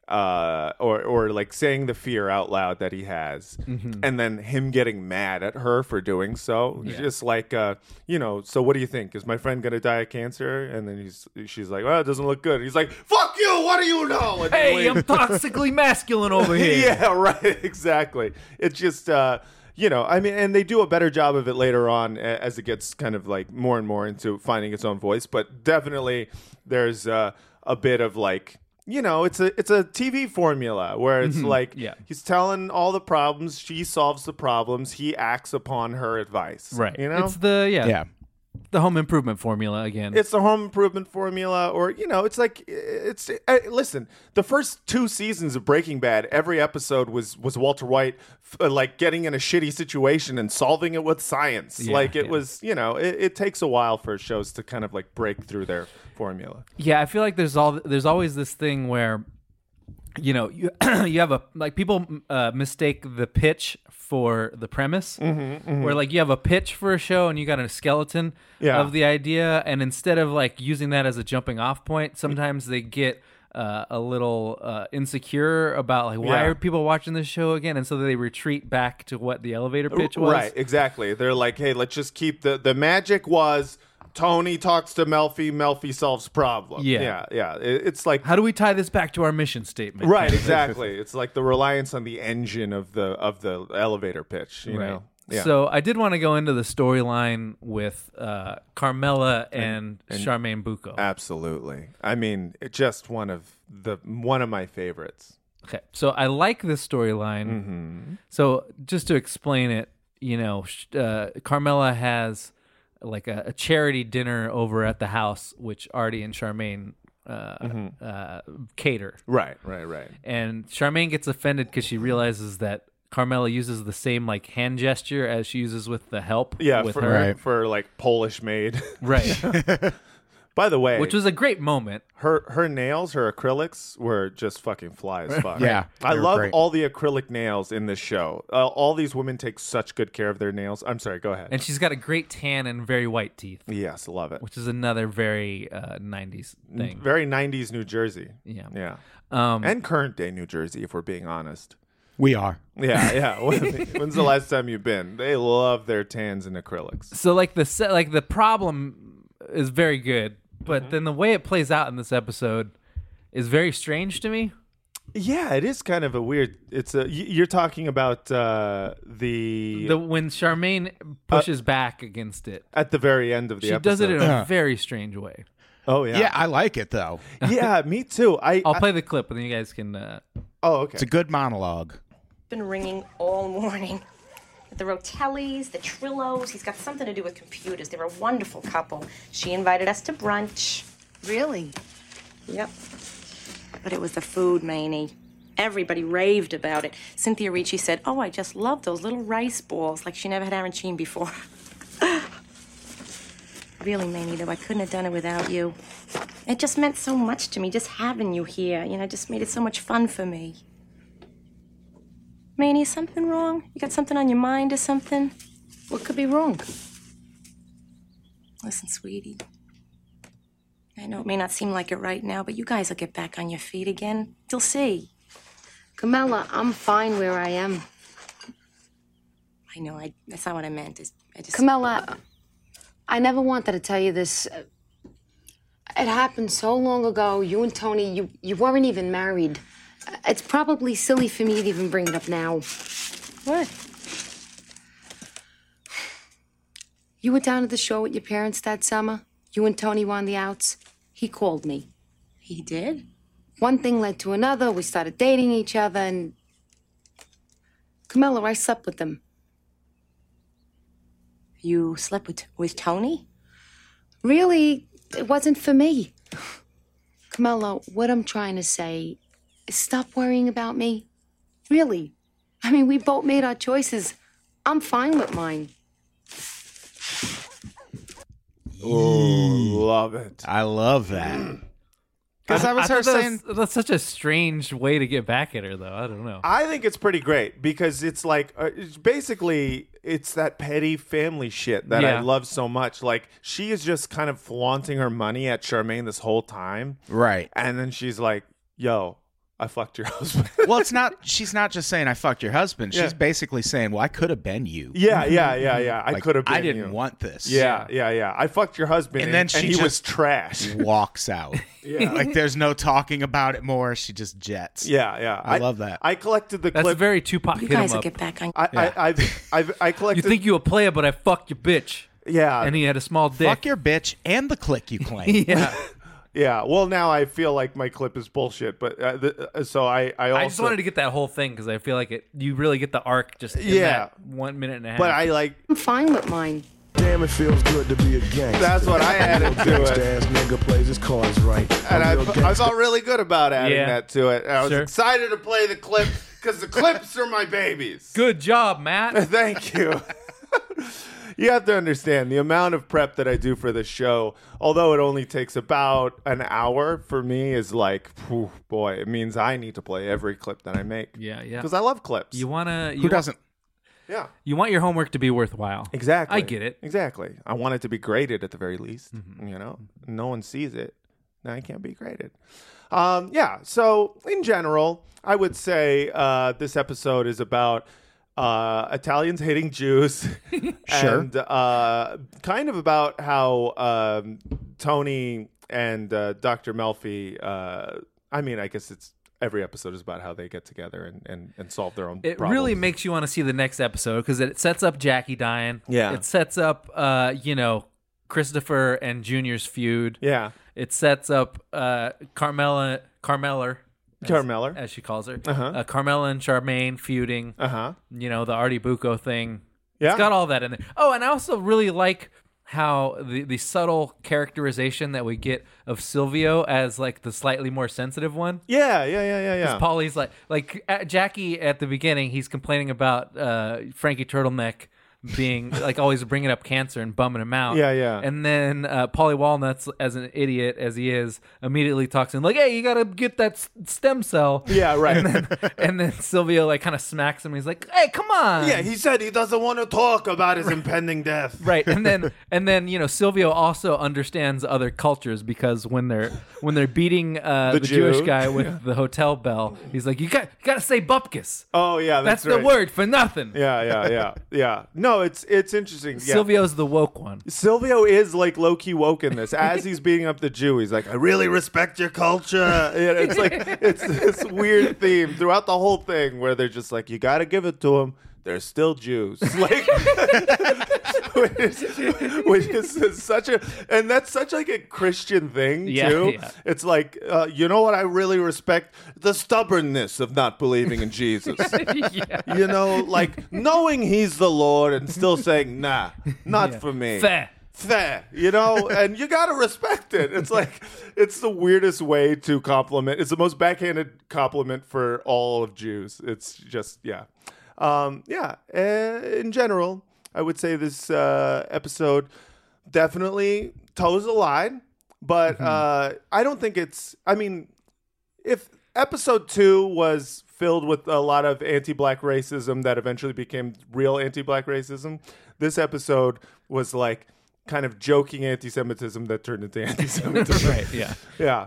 [SPEAKER 3] or like saying the fear out loud that he has, and then him getting mad at her for doing so. Just like, so what do you think? Is my friend gonna die of cancer? And then she's like, well, it doesn't look good. And he's like, fuck you, what do you know? And
[SPEAKER 4] hey, I'm toxically masculine over here.
[SPEAKER 3] Yeah, right, exactly. It's just and they do a better job of it later on as it gets kind of like more and more into finding its own voice. But definitely there's a bit of like, it's a TV formula where it's like he's telling all the problems, she solves the problems, he acts upon her advice.
[SPEAKER 4] Right.
[SPEAKER 3] It's
[SPEAKER 4] the home improvement formula again.
[SPEAKER 3] It's the home improvement formula, or it's like listen, the first 2 seasons of Breaking Bad, every episode was Walter White like getting in a shitty situation and solving it with science. Was, it takes a while for shows to kind of like break through their formula.
[SPEAKER 4] Yeah, I feel like there's always this thing where you have people mistake the pitch for the premise, where like you have a pitch for a show and you got a skeleton of the idea, and instead of like using that as a jumping off point, sometimes they get a little insecure about like why are people watching this show again, and so they retreat back to what the elevator pitch was.
[SPEAKER 3] Right, exactly. They're like, hey, let's just keep the magic was Tony talks to Melfi, Melfi solves problem. Yeah. It's like,
[SPEAKER 4] how do we tie this back to our mission statement?
[SPEAKER 3] Right, exactly. It's like the reliance on the engine of the elevator pitch, you know. Yeah.
[SPEAKER 4] So I did want to go into the storyline with Carmela and Charmaine Bucco.
[SPEAKER 3] Absolutely. I mean, it's just one of my favorites.
[SPEAKER 4] Okay, so I like this storyline. So just to explain it, Carmela has like a charity dinner over at the house, which Artie and Charmaine cater.
[SPEAKER 3] Right.
[SPEAKER 4] And Charmaine gets offended because she realizes that Carmela uses the same like hand gesture as she uses with the help.
[SPEAKER 3] Yeah,
[SPEAKER 4] with her.
[SPEAKER 3] For like Polish maid.
[SPEAKER 4] Right.
[SPEAKER 3] By the way,
[SPEAKER 4] which was a great moment.
[SPEAKER 3] Her nails, her acrylics were just fucking fly as fuck.
[SPEAKER 5] Yeah,
[SPEAKER 3] I
[SPEAKER 5] they were
[SPEAKER 3] love
[SPEAKER 5] great.
[SPEAKER 3] all the acrylic nails in this show. All these women take such good care of their nails. I'm sorry, go ahead.
[SPEAKER 4] And she's got a great tan and very white teeth.
[SPEAKER 3] Yes, love it.
[SPEAKER 4] Which is another very 90s thing.
[SPEAKER 3] Very 90s New Jersey.
[SPEAKER 4] Yeah.
[SPEAKER 3] Yeah. And current day New Jersey, if we're being honest.
[SPEAKER 5] We are.
[SPEAKER 3] Yeah. When's the last time you've been? They love their tans and acrylics.
[SPEAKER 4] So the problem is very good, but then the way it plays out in this episode is very strange to me.
[SPEAKER 3] Yeah, it is kind of a weird. You're talking about the
[SPEAKER 4] when Charmaine pushes back against it
[SPEAKER 3] at the very end of the
[SPEAKER 4] she
[SPEAKER 3] episode.
[SPEAKER 4] does it in a very strange way.
[SPEAKER 3] Oh yeah,
[SPEAKER 5] Yeah, I like it though.
[SPEAKER 3] yeah, me too.
[SPEAKER 4] I'll play the clip and then you guys can.
[SPEAKER 3] Oh, okay.
[SPEAKER 5] It's a good monologue.
[SPEAKER 7] Been ringing all morning. The Rotellis, the Trillos. He's got something to do with computers. They're a wonderful couple. She invited us to brunch.
[SPEAKER 15] Really?
[SPEAKER 7] Yep. But it was the food, Maney. Everybody raved about it. Cynthia Ricci said, "Oh, I just love those little rice balls," like she never had arancine before. Really, Maney, though, I couldn't have done it without you. It just meant so much to me, just having you here. You know, just made it so much fun for me. Maney, is something wrong? You got something on your mind or something?
[SPEAKER 15] What could be wrong?
[SPEAKER 7] Listen, sweetie. I know it may not seem like it right now, but you guys will get back on your feet again. You'll see.
[SPEAKER 15] Camilla, I'm fine where I am.
[SPEAKER 7] I know, that's not what I meant. I just...
[SPEAKER 15] Camilla, I never wanted to tell you this. It happened so long ago. You and Tony, you weren't even married. It's probably silly for me to even bring it up now.
[SPEAKER 7] What?
[SPEAKER 15] You were down at the show with your parents that summer. You and Tony were on the outs. He called me.
[SPEAKER 7] He did?
[SPEAKER 15] One thing led to another. We started dating each other, and Camilla, I slept with them.
[SPEAKER 7] You slept with Tony?
[SPEAKER 15] Really, it wasn't for me. Camilla, what I'm trying to say is stop worrying about me. Really. I mean, we both made our choices. I'm fine with mine.
[SPEAKER 3] Oh, love it.
[SPEAKER 5] I love that. Because I was her saying
[SPEAKER 4] that's such a strange way to get back at her, though. I don't know.
[SPEAKER 3] I think it's pretty great because it's like it's basically it's that petty family shit that I love so much. Like she is just kind of flaunting her money at Charmaine this whole time,
[SPEAKER 5] right?
[SPEAKER 3] And then she's like, "Yo, I fucked your husband."
[SPEAKER 5] Well, it's not. She's not just saying I fucked your husband. She's basically saying, "Well, I could have been you."
[SPEAKER 3] Yeah. I
[SPEAKER 5] Like,
[SPEAKER 3] could have.
[SPEAKER 5] I didn't want this.
[SPEAKER 3] Yeah. I fucked your husband,
[SPEAKER 5] And then
[SPEAKER 3] he was trash.
[SPEAKER 5] Walks out.
[SPEAKER 3] Yeah.
[SPEAKER 5] Like there's no talking about it more. She just jets.
[SPEAKER 3] Yeah.
[SPEAKER 5] I love that.
[SPEAKER 3] I collected the
[SPEAKER 4] That's
[SPEAKER 3] clip.
[SPEAKER 4] very Tupac.
[SPEAKER 7] You
[SPEAKER 4] hit
[SPEAKER 7] guys
[SPEAKER 4] him
[SPEAKER 7] will
[SPEAKER 4] up.
[SPEAKER 7] get back on...
[SPEAKER 3] I collected.
[SPEAKER 4] You think you a player, but I fucked your bitch.
[SPEAKER 3] Yeah.
[SPEAKER 4] And he had a small dick.
[SPEAKER 5] Fuck your bitch and the click you claim.
[SPEAKER 4] Yeah.
[SPEAKER 3] Yeah, well, now I feel like my clip is bullshit, but so I also...
[SPEAKER 4] I just wanted to get that whole thing because I feel like you really get the arc just in that 1 minute and a half.
[SPEAKER 3] But I like...
[SPEAKER 15] I'm fine with mine.
[SPEAKER 10] Damn, it feels good to be a gangster.
[SPEAKER 3] That's what I added to it.
[SPEAKER 10] Ass nigga plays his cards right.
[SPEAKER 3] And I felt really good about adding that to it. And I was excited to play the clip because the clips are my babies.
[SPEAKER 4] Good job, Matt.
[SPEAKER 3] Thank you. You have to understand the amount of prep that I do for this show, although it only takes about an hour for me, is like, whew, boy, it means I need to play every clip that I make.
[SPEAKER 4] Yeah.
[SPEAKER 3] Because I love clips.
[SPEAKER 4] You wanna?
[SPEAKER 5] Who doesn't?
[SPEAKER 3] Yeah.
[SPEAKER 4] You want your homework to be worthwhile.
[SPEAKER 3] Exactly.
[SPEAKER 4] I get it.
[SPEAKER 3] Exactly. I want it to be graded at the very least. You know, no one sees it. Now it can't be graded. Yeah. So in general, I would say this episode is about Italians hating Jews.
[SPEAKER 5] Sure.
[SPEAKER 3] And kind of about how Tony and Dr. Melfi, I mean, I guess it's every episode is about how they get together and solve their own
[SPEAKER 4] It
[SPEAKER 3] problems.
[SPEAKER 4] really makes you want to see the next episode because it sets up Jackie dying.
[SPEAKER 3] Yeah.
[SPEAKER 4] It sets up, Christopher and Junior's feud.
[SPEAKER 3] Yeah.
[SPEAKER 4] It sets up Carmela,
[SPEAKER 3] Carmela,
[SPEAKER 4] as she calls her.
[SPEAKER 3] Uh-huh.
[SPEAKER 4] Carmela and Charmaine feuding.
[SPEAKER 3] Uh-huh.
[SPEAKER 4] You know, the Artie Bucco thing.
[SPEAKER 3] Yeah.
[SPEAKER 4] It's got all that in there. Oh, and I also really like how the subtle characterization that we get of Silvio as like the slightly more sensitive one.
[SPEAKER 3] Yeah.
[SPEAKER 4] Because Paulie's like Jackie at the beginning, he's complaining about Frankie Turtleneck being like always bringing up cancer and bumming him out.
[SPEAKER 3] Yeah, yeah.
[SPEAKER 4] And then Paulie Walnuts, as an idiot as he is, immediately talks in like, "Hey, you gotta get that stem cell."
[SPEAKER 3] Yeah, right.
[SPEAKER 4] And then Silvio like kind of smacks him. He's like, "Hey, come on."
[SPEAKER 3] Yeah, he said he doesn't want to talk about his impending death.
[SPEAKER 4] Right, and then Silvio also understands other cultures because when they're beating the Jewish guy with the hotel bell, he's like, you got to say bupkis.
[SPEAKER 3] Oh yeah,
[SPEAKER 4] that's
[SPEAKER 3] right.
[SPEAKER 4] the word for nothing.
[SPEAKER 3] Yeah. No, it's interesting. Yeah.
[SPEAKER 4] Silvio's the woke one.
[SPEAKER 3] Silvio is like low key woke in this. As he's beating up the Jew, he's like, I really respect your culture. It's like it's this weird theme throughout the whole thing where they're just like, you got to give it to them. They're still Jews. Like, which is such a, and that's such like a Christian thing too.
[SPEAKER 4] Yeah.
[SPEAKER 3] It's like, you know what? I really respect the stubbornness of not believing in Jesus. You know, like knowing he's the Lord and still saying, nah, not for me. Fair, you know, and you gotta respect it. It's like, it's the weirdest way to compliment. It's the most backhanded compliment for all of Jews. It's just, in general, I would say this episode definitely toes the line, but I don't think it's, I mean, if episode 2 was filled with a lot of anti-black racism that eventually became real anti-black racism, this episode was like kind of joking anti-Semitism that turned into anti-Semitism.
[SPEAKER 4] Right, yeah.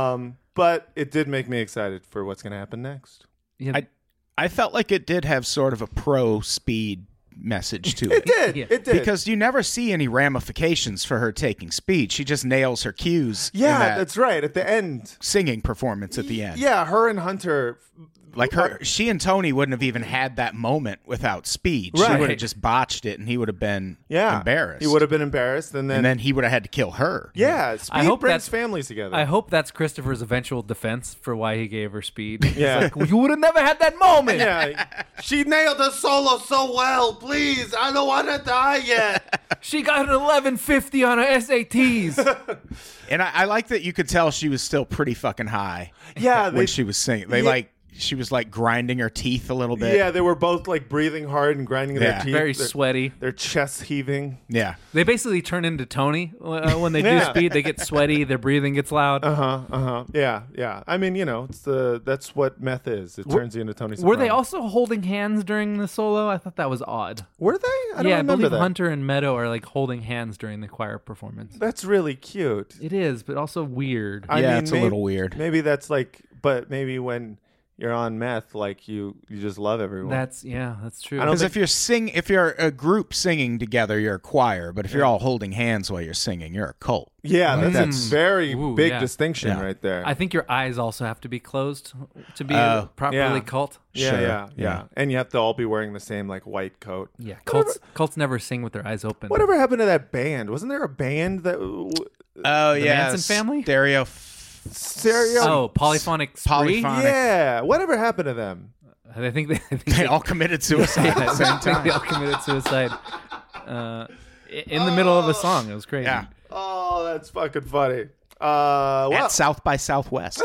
[SPEAKER 3] But it did make me excited for what's going to happen next.
[SPEAKER 4] Yeah.
[SPEAKER 5] I felt like it did have sort of a pro-speed message to it.
[SPEAKER 3] It did.
[SPEAKER 5] Because you never see any ramifications for her taking speed. She just nails her cues.
[SPEAKER 3] Yeah, that's right. At the end.
[SPEAKER 5] Singing performance at the end.
[SPEAKER 3] Yeah, her and Hunter.
[SPEAKER 5] Like she and Tony wouldn't have even had that moment without speed.
[SPEAKER 3] Right.
[SPEAKER 5] She would have just botched it and he would have been embarrassed.
[SPEAKER 3] He would have been embarrassed. And then
[SPEAKER 5] he would have had to kill her.
[SPEAKER 3] Yeah, speed
[SPEAKER 4] I hope
[SPEAKER 3] brings families together.
[SPEAKER 4] I hope that's Christopher's eventual defense for why he gave her speed.
[SPEAKER 3] Yeah.
[SPEAKER 4] It's like, you would have never had that moment.
[SPEAKER 3] Yeah. She nailed the solo so well. Please, I don't want to die yet.
[SPEAKER 4] She got an 1150 on her SATs.
[SPEAKER 5] And I like that you could tell she was still pretty fucking high.
[SPEAKER 3] Yeah.
[SPEAKER 5] When she was singing. She was like grinding her teeth a little bit.
[SPEAKER 3] Yeah, they were both like breathing hard and grinding their teeth.
[SPEAKER 4] Very sweaty.
[SPEAKER 3] Their chests heaving.
[SPEAKER 5] Yeah.
[SPEAKER 4] They basically turn into Tony when they do speed. They get sweaty. Their breathing gets loud.
[SPEAKER 3] Yeah. I mean, it's that's what meth is. It turns you into Tony Soprano.
[SPEAKER 4] Were they also holding hands during the solo? I thought that was odd.
[SPEAKER 3] Were they? I don't remember
[SPEAKER 4] believe
[SPEAKER 3] that.
[SPEAKER 4] Hunter and Meadow are like holding hands during the choir performance.
[SPEAKER 3] That's really cute.
[SPEAKER 4] It is, but also weird.
[SPEAKER 3] I mean,
[SPEAKER 5] it's a little weird.
[SPEAKER 3] Maybe that's like, but maybe when you're on meth, like you just love everyone.
[SPEAKER 4] That's true.
[SPEAKER 5] Because if you're a group singing together, you're a choir. But if you're all holding hands while you're singing, you're a cult.
[SPEAKER 3] Yeah, that's very big distinction right there.
[SPEAKER 4] I think your eyes also have to be closed to be properly cult.
[SPEAKER 3] Yeah. And you have to all be wearing the same like white coat.
[SPEAKER 4] Yeah, cults never sing with their eyes open.
[SPEAKER 3] Whatever happened to that band? Wasn't there a band that?
[SPEAKER 5] The
[SPEAKER 4] Manson Family?
[SPEAKER 3] Stereo.
[SPEAKER 4] Oh, Polyphonic Spree?
[SPEAKER 3] Yeah. Whatever happened to them?
[SPEAKER 4] I think
[SPEAKER 5] they all committed suicide at the same time.
[SPEAKER 4] They all committed suicide in the middle of a song. It was crazy.
[SPEAKER 5] Yeah.
[SPEAKER 3] Oh, that's fucking funny.
[SPEAKER 5] At South by Southwest.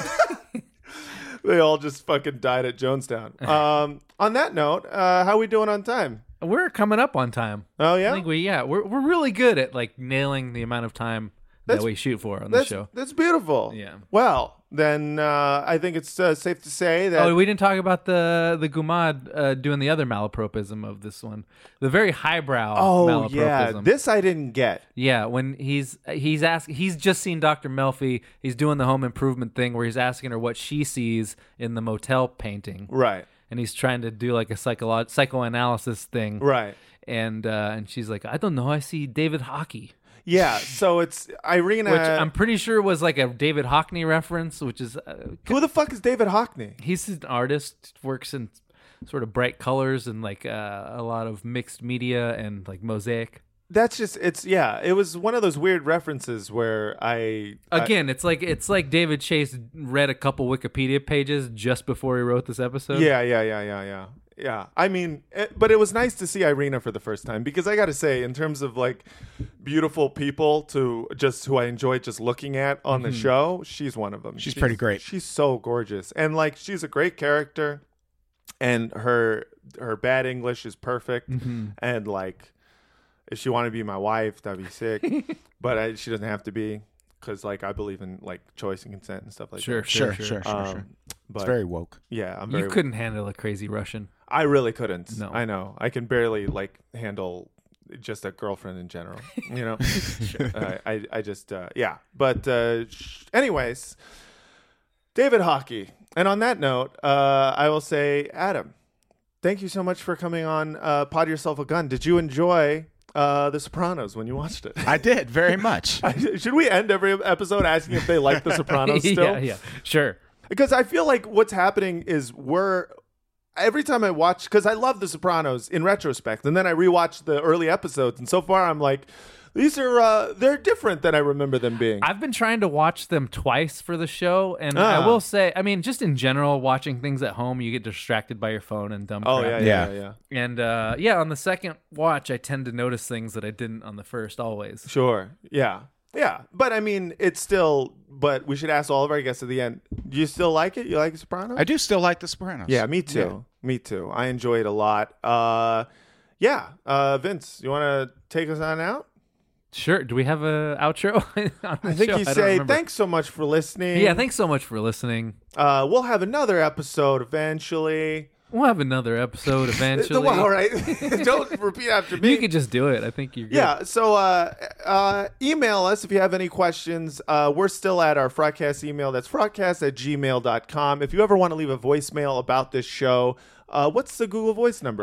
[SPEAKER 3] They all just fucking died at Jonestown. On that note, how are we doing on time?
[SPEAKER 4] We're coming up on time.
[SPEAKER 3] Oh yeah,
[SPEAKER 4] I think we're really good at like nailing the amount of time that we shoot for on the show.
[SPEAKER 3] That's beautiful.
[SPEAKER 4] Yeah.
[SPEAKER 3] Well, then I think it's safe to say that.
[SPEAKER 4] Oh, we didn't talk about the Gumad doing the other malapropism of this one, the very highbrow. malapropism.
[SPEAKER 3] Yeah, this I didn't get.
[SPEAKER 4] Yeah, when he's just seen Dr. Melfi. He's doing the home improvement thing where he's asking her what she sees in the motel painting.
[SPEAKER 3] Right.
[SPEAKER 4] And he's trying to do like a psychoanalysis thing.
[SPEAKER 3] Right.
[SPEAKER 4] And she's like, I don't know. I see David Hockney.
[SPEAKER 3] Yeah, so it's Irina.
[SPEAKER 4] Which I'm pretty sure was like a David Hockney reference, which is...
[SPEAKER 3] who the fuck is David Hockney?
[SPEAKER 4] He's an artist, works in sort of bright colors and like a lot of mixed media and like mosaic.
[SPEAKER 3] That's just, it was one of those weird references where
[SPEAKER 4] it's like David Chase read a couple Wikipedia pages just before he wrote this episode.
[SPEAKER 3] Yeah. I mean, but it was nice to see Irina for the first time because I got to say, in terms of like beautiful people to just who I enjoy just looking at on the show, she's one of them.
[SPEAKER 5] She's pretty great.
[SPEAKER 3] She's so gorgeous. And like, she's a great character and her bad English is perfect, and like if she wanted to be my wife, that'd be sick. But she doesn't have to be, because like I believe in like choice and consent and stuff like that.
[SPEAKER 5] Sure.
[SPEAKER 3] But
[SPEAKER 5] It's very woke.
[SPEAKER 3] Yeah,
[SPEAKER 4] You couldn't handle a crazy Russian.
[SPEAKER 3] I really couldn't.
[SPEAKER 4] No.
[SPEAKER 3] I know. I can barely like handle just a girlfriend in general. You know. I just yeah. But anyways, David Hockey. And on that note, I will say, Adam, thank you so much for coming on Pod Yourself a Gun. Did you enjoy The Sopranos when you watched it?
[SPEAKER 5] I did very much.
[SPEAKER 3] Should we end every episode asking if they like The Sopranos still?
[SPEAKER 4] Yeah, sure.
[SPEAKER 3] Because I feel like what's happening is every time I watch, because I love The Sopranos in retrospect, and then I rewatch the early episodes, and so far I'm like, these are they're different than I remember them being.
[SPEAKER 4] I've been trying to watch them twice for the show, and I will say, I mean, just in general, watching things at home, you get distracted by your phone and dumb crap.
[SPEAKER 3] Yeah.
[SPEAKER 4] And on the second watch, I tend to notice things that I didn't on the first always.
[SPEAKER 3] Sure. Yeah. But I mean, it's still. But we should ask all of our guests at the end. Do you still like it? You like The Sopranos?
[SPEAKER 5] I do still like The Sopranos.
[SPEAKER 3] Yeah, me too. Yeah. Me too. I enjoy it a lot. Vince, you want to take us on out?
[SPEAKER 4] Sure. Do we have a outro?
[SPEAKER 3] I think you say thanks so much for listening.
[SPEAKER 4] Yeah, thanks so much for listening.
[SPEAKER 3] We'll have another episode eventually.
[SPEAKER 4] All right.
[SPEAKER 3] Don't repeat after me.
[SPEAKER 4] You could just do it. I think you're good.
[SPEAKER 3] Yeah. So email us if you have any questions. We're still at our Frogcast email. That's frogcast@gmail.com. If you ever want to leave a voicemail about this show, what's the Google Voice number?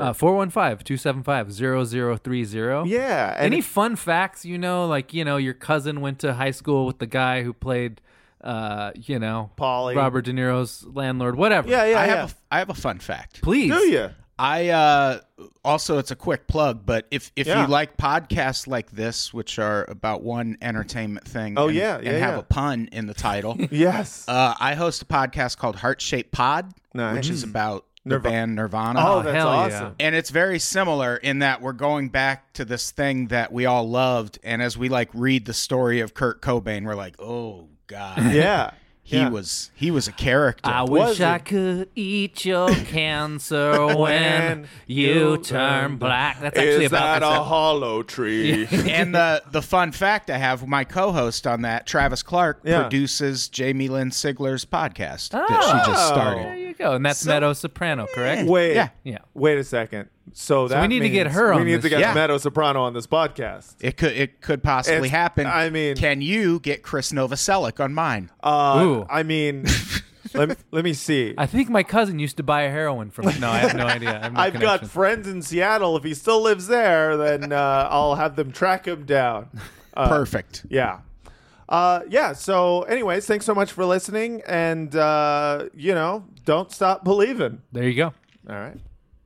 [SPEAKER 4] 415-275-0030.
[SPEAKER 3] Yeah.
[SPEAKER 4] Any fun facts, like, your cousin went to high school with the guy who played,
[SPEAKER 3] Paulie,
[SPEAKER 4] Robert De Niro's landlord, whatever.
[SPEAKER 3] Yeah.
[SPEAKER 5] I have a fun fact.
[SPEAKER 4] Please.
[SPEAKER 3] Do you?
[SPEAKER 5] I also, it's a quick plug, but if you like podcasts like this, which are about one entertainment thing, and have a pun in the title,
[SPEAKER 3] yes,
[SPEAKER 5] I host a podcast called Heart Shaped Pod, which is about the band Nirvana.
[SPEAKER 3] Oh, that's awesome!
[SPEAKER 5] And it's very similar in that we're going back to this thing that we all loved, and as we read the story of Kurt Cobain, we're like, oh God,
[SPEAKER 3] yeah.
[SPEAKER 5] He was a character.
[SPEAKER 4] I wish I could eat your cancer when you turn black. That's actually about
[SPEAKER 3] a hollow tree.
[SPEAKER 5] And the fun fact I have, my co-host on that, Travis Clark, produces Jamie Lynn Sigler's podcast that she just started.
[SPEAKER 4] There you go. And that's Meadow Soprano, correct?
[SPEAKER 3] Wait.
[SPEAKER 4] Yeah.
[SPEAKER 3] Wait a second. So
[SPEAKER 4] we need to get her on this.
[SPEAKER 3] We need to get Meadow Soprano on this podcast.
[SPEAKER 5] It could possibly happen.
[SPEAKER 3] I mean,
[SPEAKER 5] can you get Chris Novoselic on mine?
[SPEAKER 4] Ooh.
[SPEAKER 3] I mean, let me see.
[SPEAKER 4] I think my cousin used to buy a heroin from. No, I have no idea.
[SPEAKER 3] I've got friends in Seattle. If he still lives there, then I'll have them track him down.
[SPEAKER 5] Perfect.
[SPEAKER 3] Yeah. So anyways, thanks so much for listening, and don't stop believing.
[SPEAKER 4] There you go.
[SPEAKER 3] All right.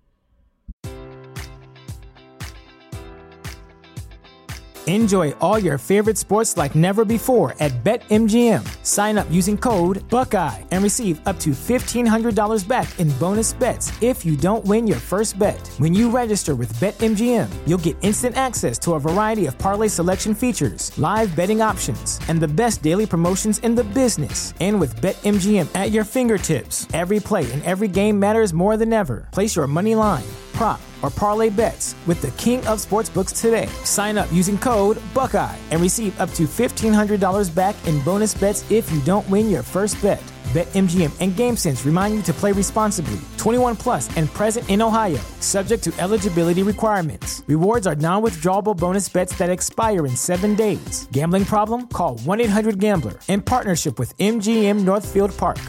[SPEAKER 1] Enjoy all your favorite sports like never before at BetMGM. Sign up using code Buckeye and receive up to $1,500 back in bonus bets if you don't win your first bet. When you register with BetMGM, you'll get instant access to a variety of parlay selection features, live betting options, and the best daily promotions in the business. And with BetMGM at your fingertips, every play and every game matters more than ever. Place your money line, prop, or parlay bets with the king of sportsbooks today. Sign up using code Buckeye and receive up to $1,500 back in bonus bets if you don't win your first bet. BetMGM and GameSense remind you to play responsibly. 21 plus and present in Ohio, subject to eligibility requirements. Rewards are non-withdrawable bonus bets that expire in 7 days. Gambling problem? Call 1-800-GAMBLER. In partnership with MGM Northfield Park.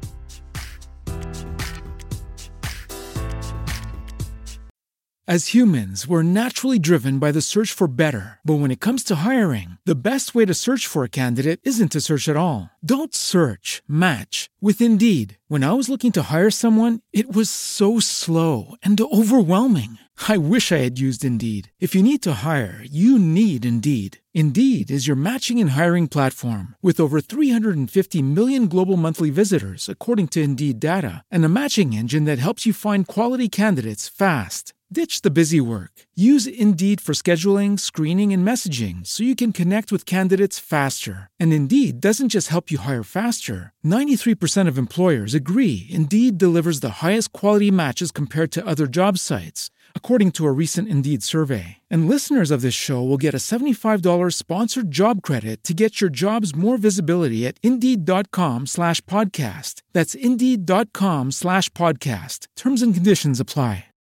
[SPEAKER 19] As humans, we're naturally driven by the search for better. But when it comes to hiring, the best way to search for a candidate isn't to search at all. Don't search, match with Indeed. When I was looking to hire someone, it was so slow and overwhelming. I wish I had used Indeed. If you need to hire, you need Indeed. Indeed is your matching and hiring platform with over 350 million global monthly visitors, according to Indeed data, and a matching engine that helps you find quality candidates fast. Ditch the busy work. Use Indeed for scheduling, screening, and messaging so you can connect with candidates faster. And Indeed doesn't just help you hire faster. 93% of employers agree Indeed delivers the highest quality matches compared to other job sites, according to a recent Indeed survey. And listeners of this show will get a $75 sponsored job credit to get your jobs more visibility at Indeed.com/podcast. That's Indeed.com/podcast. Terms and conditions apply.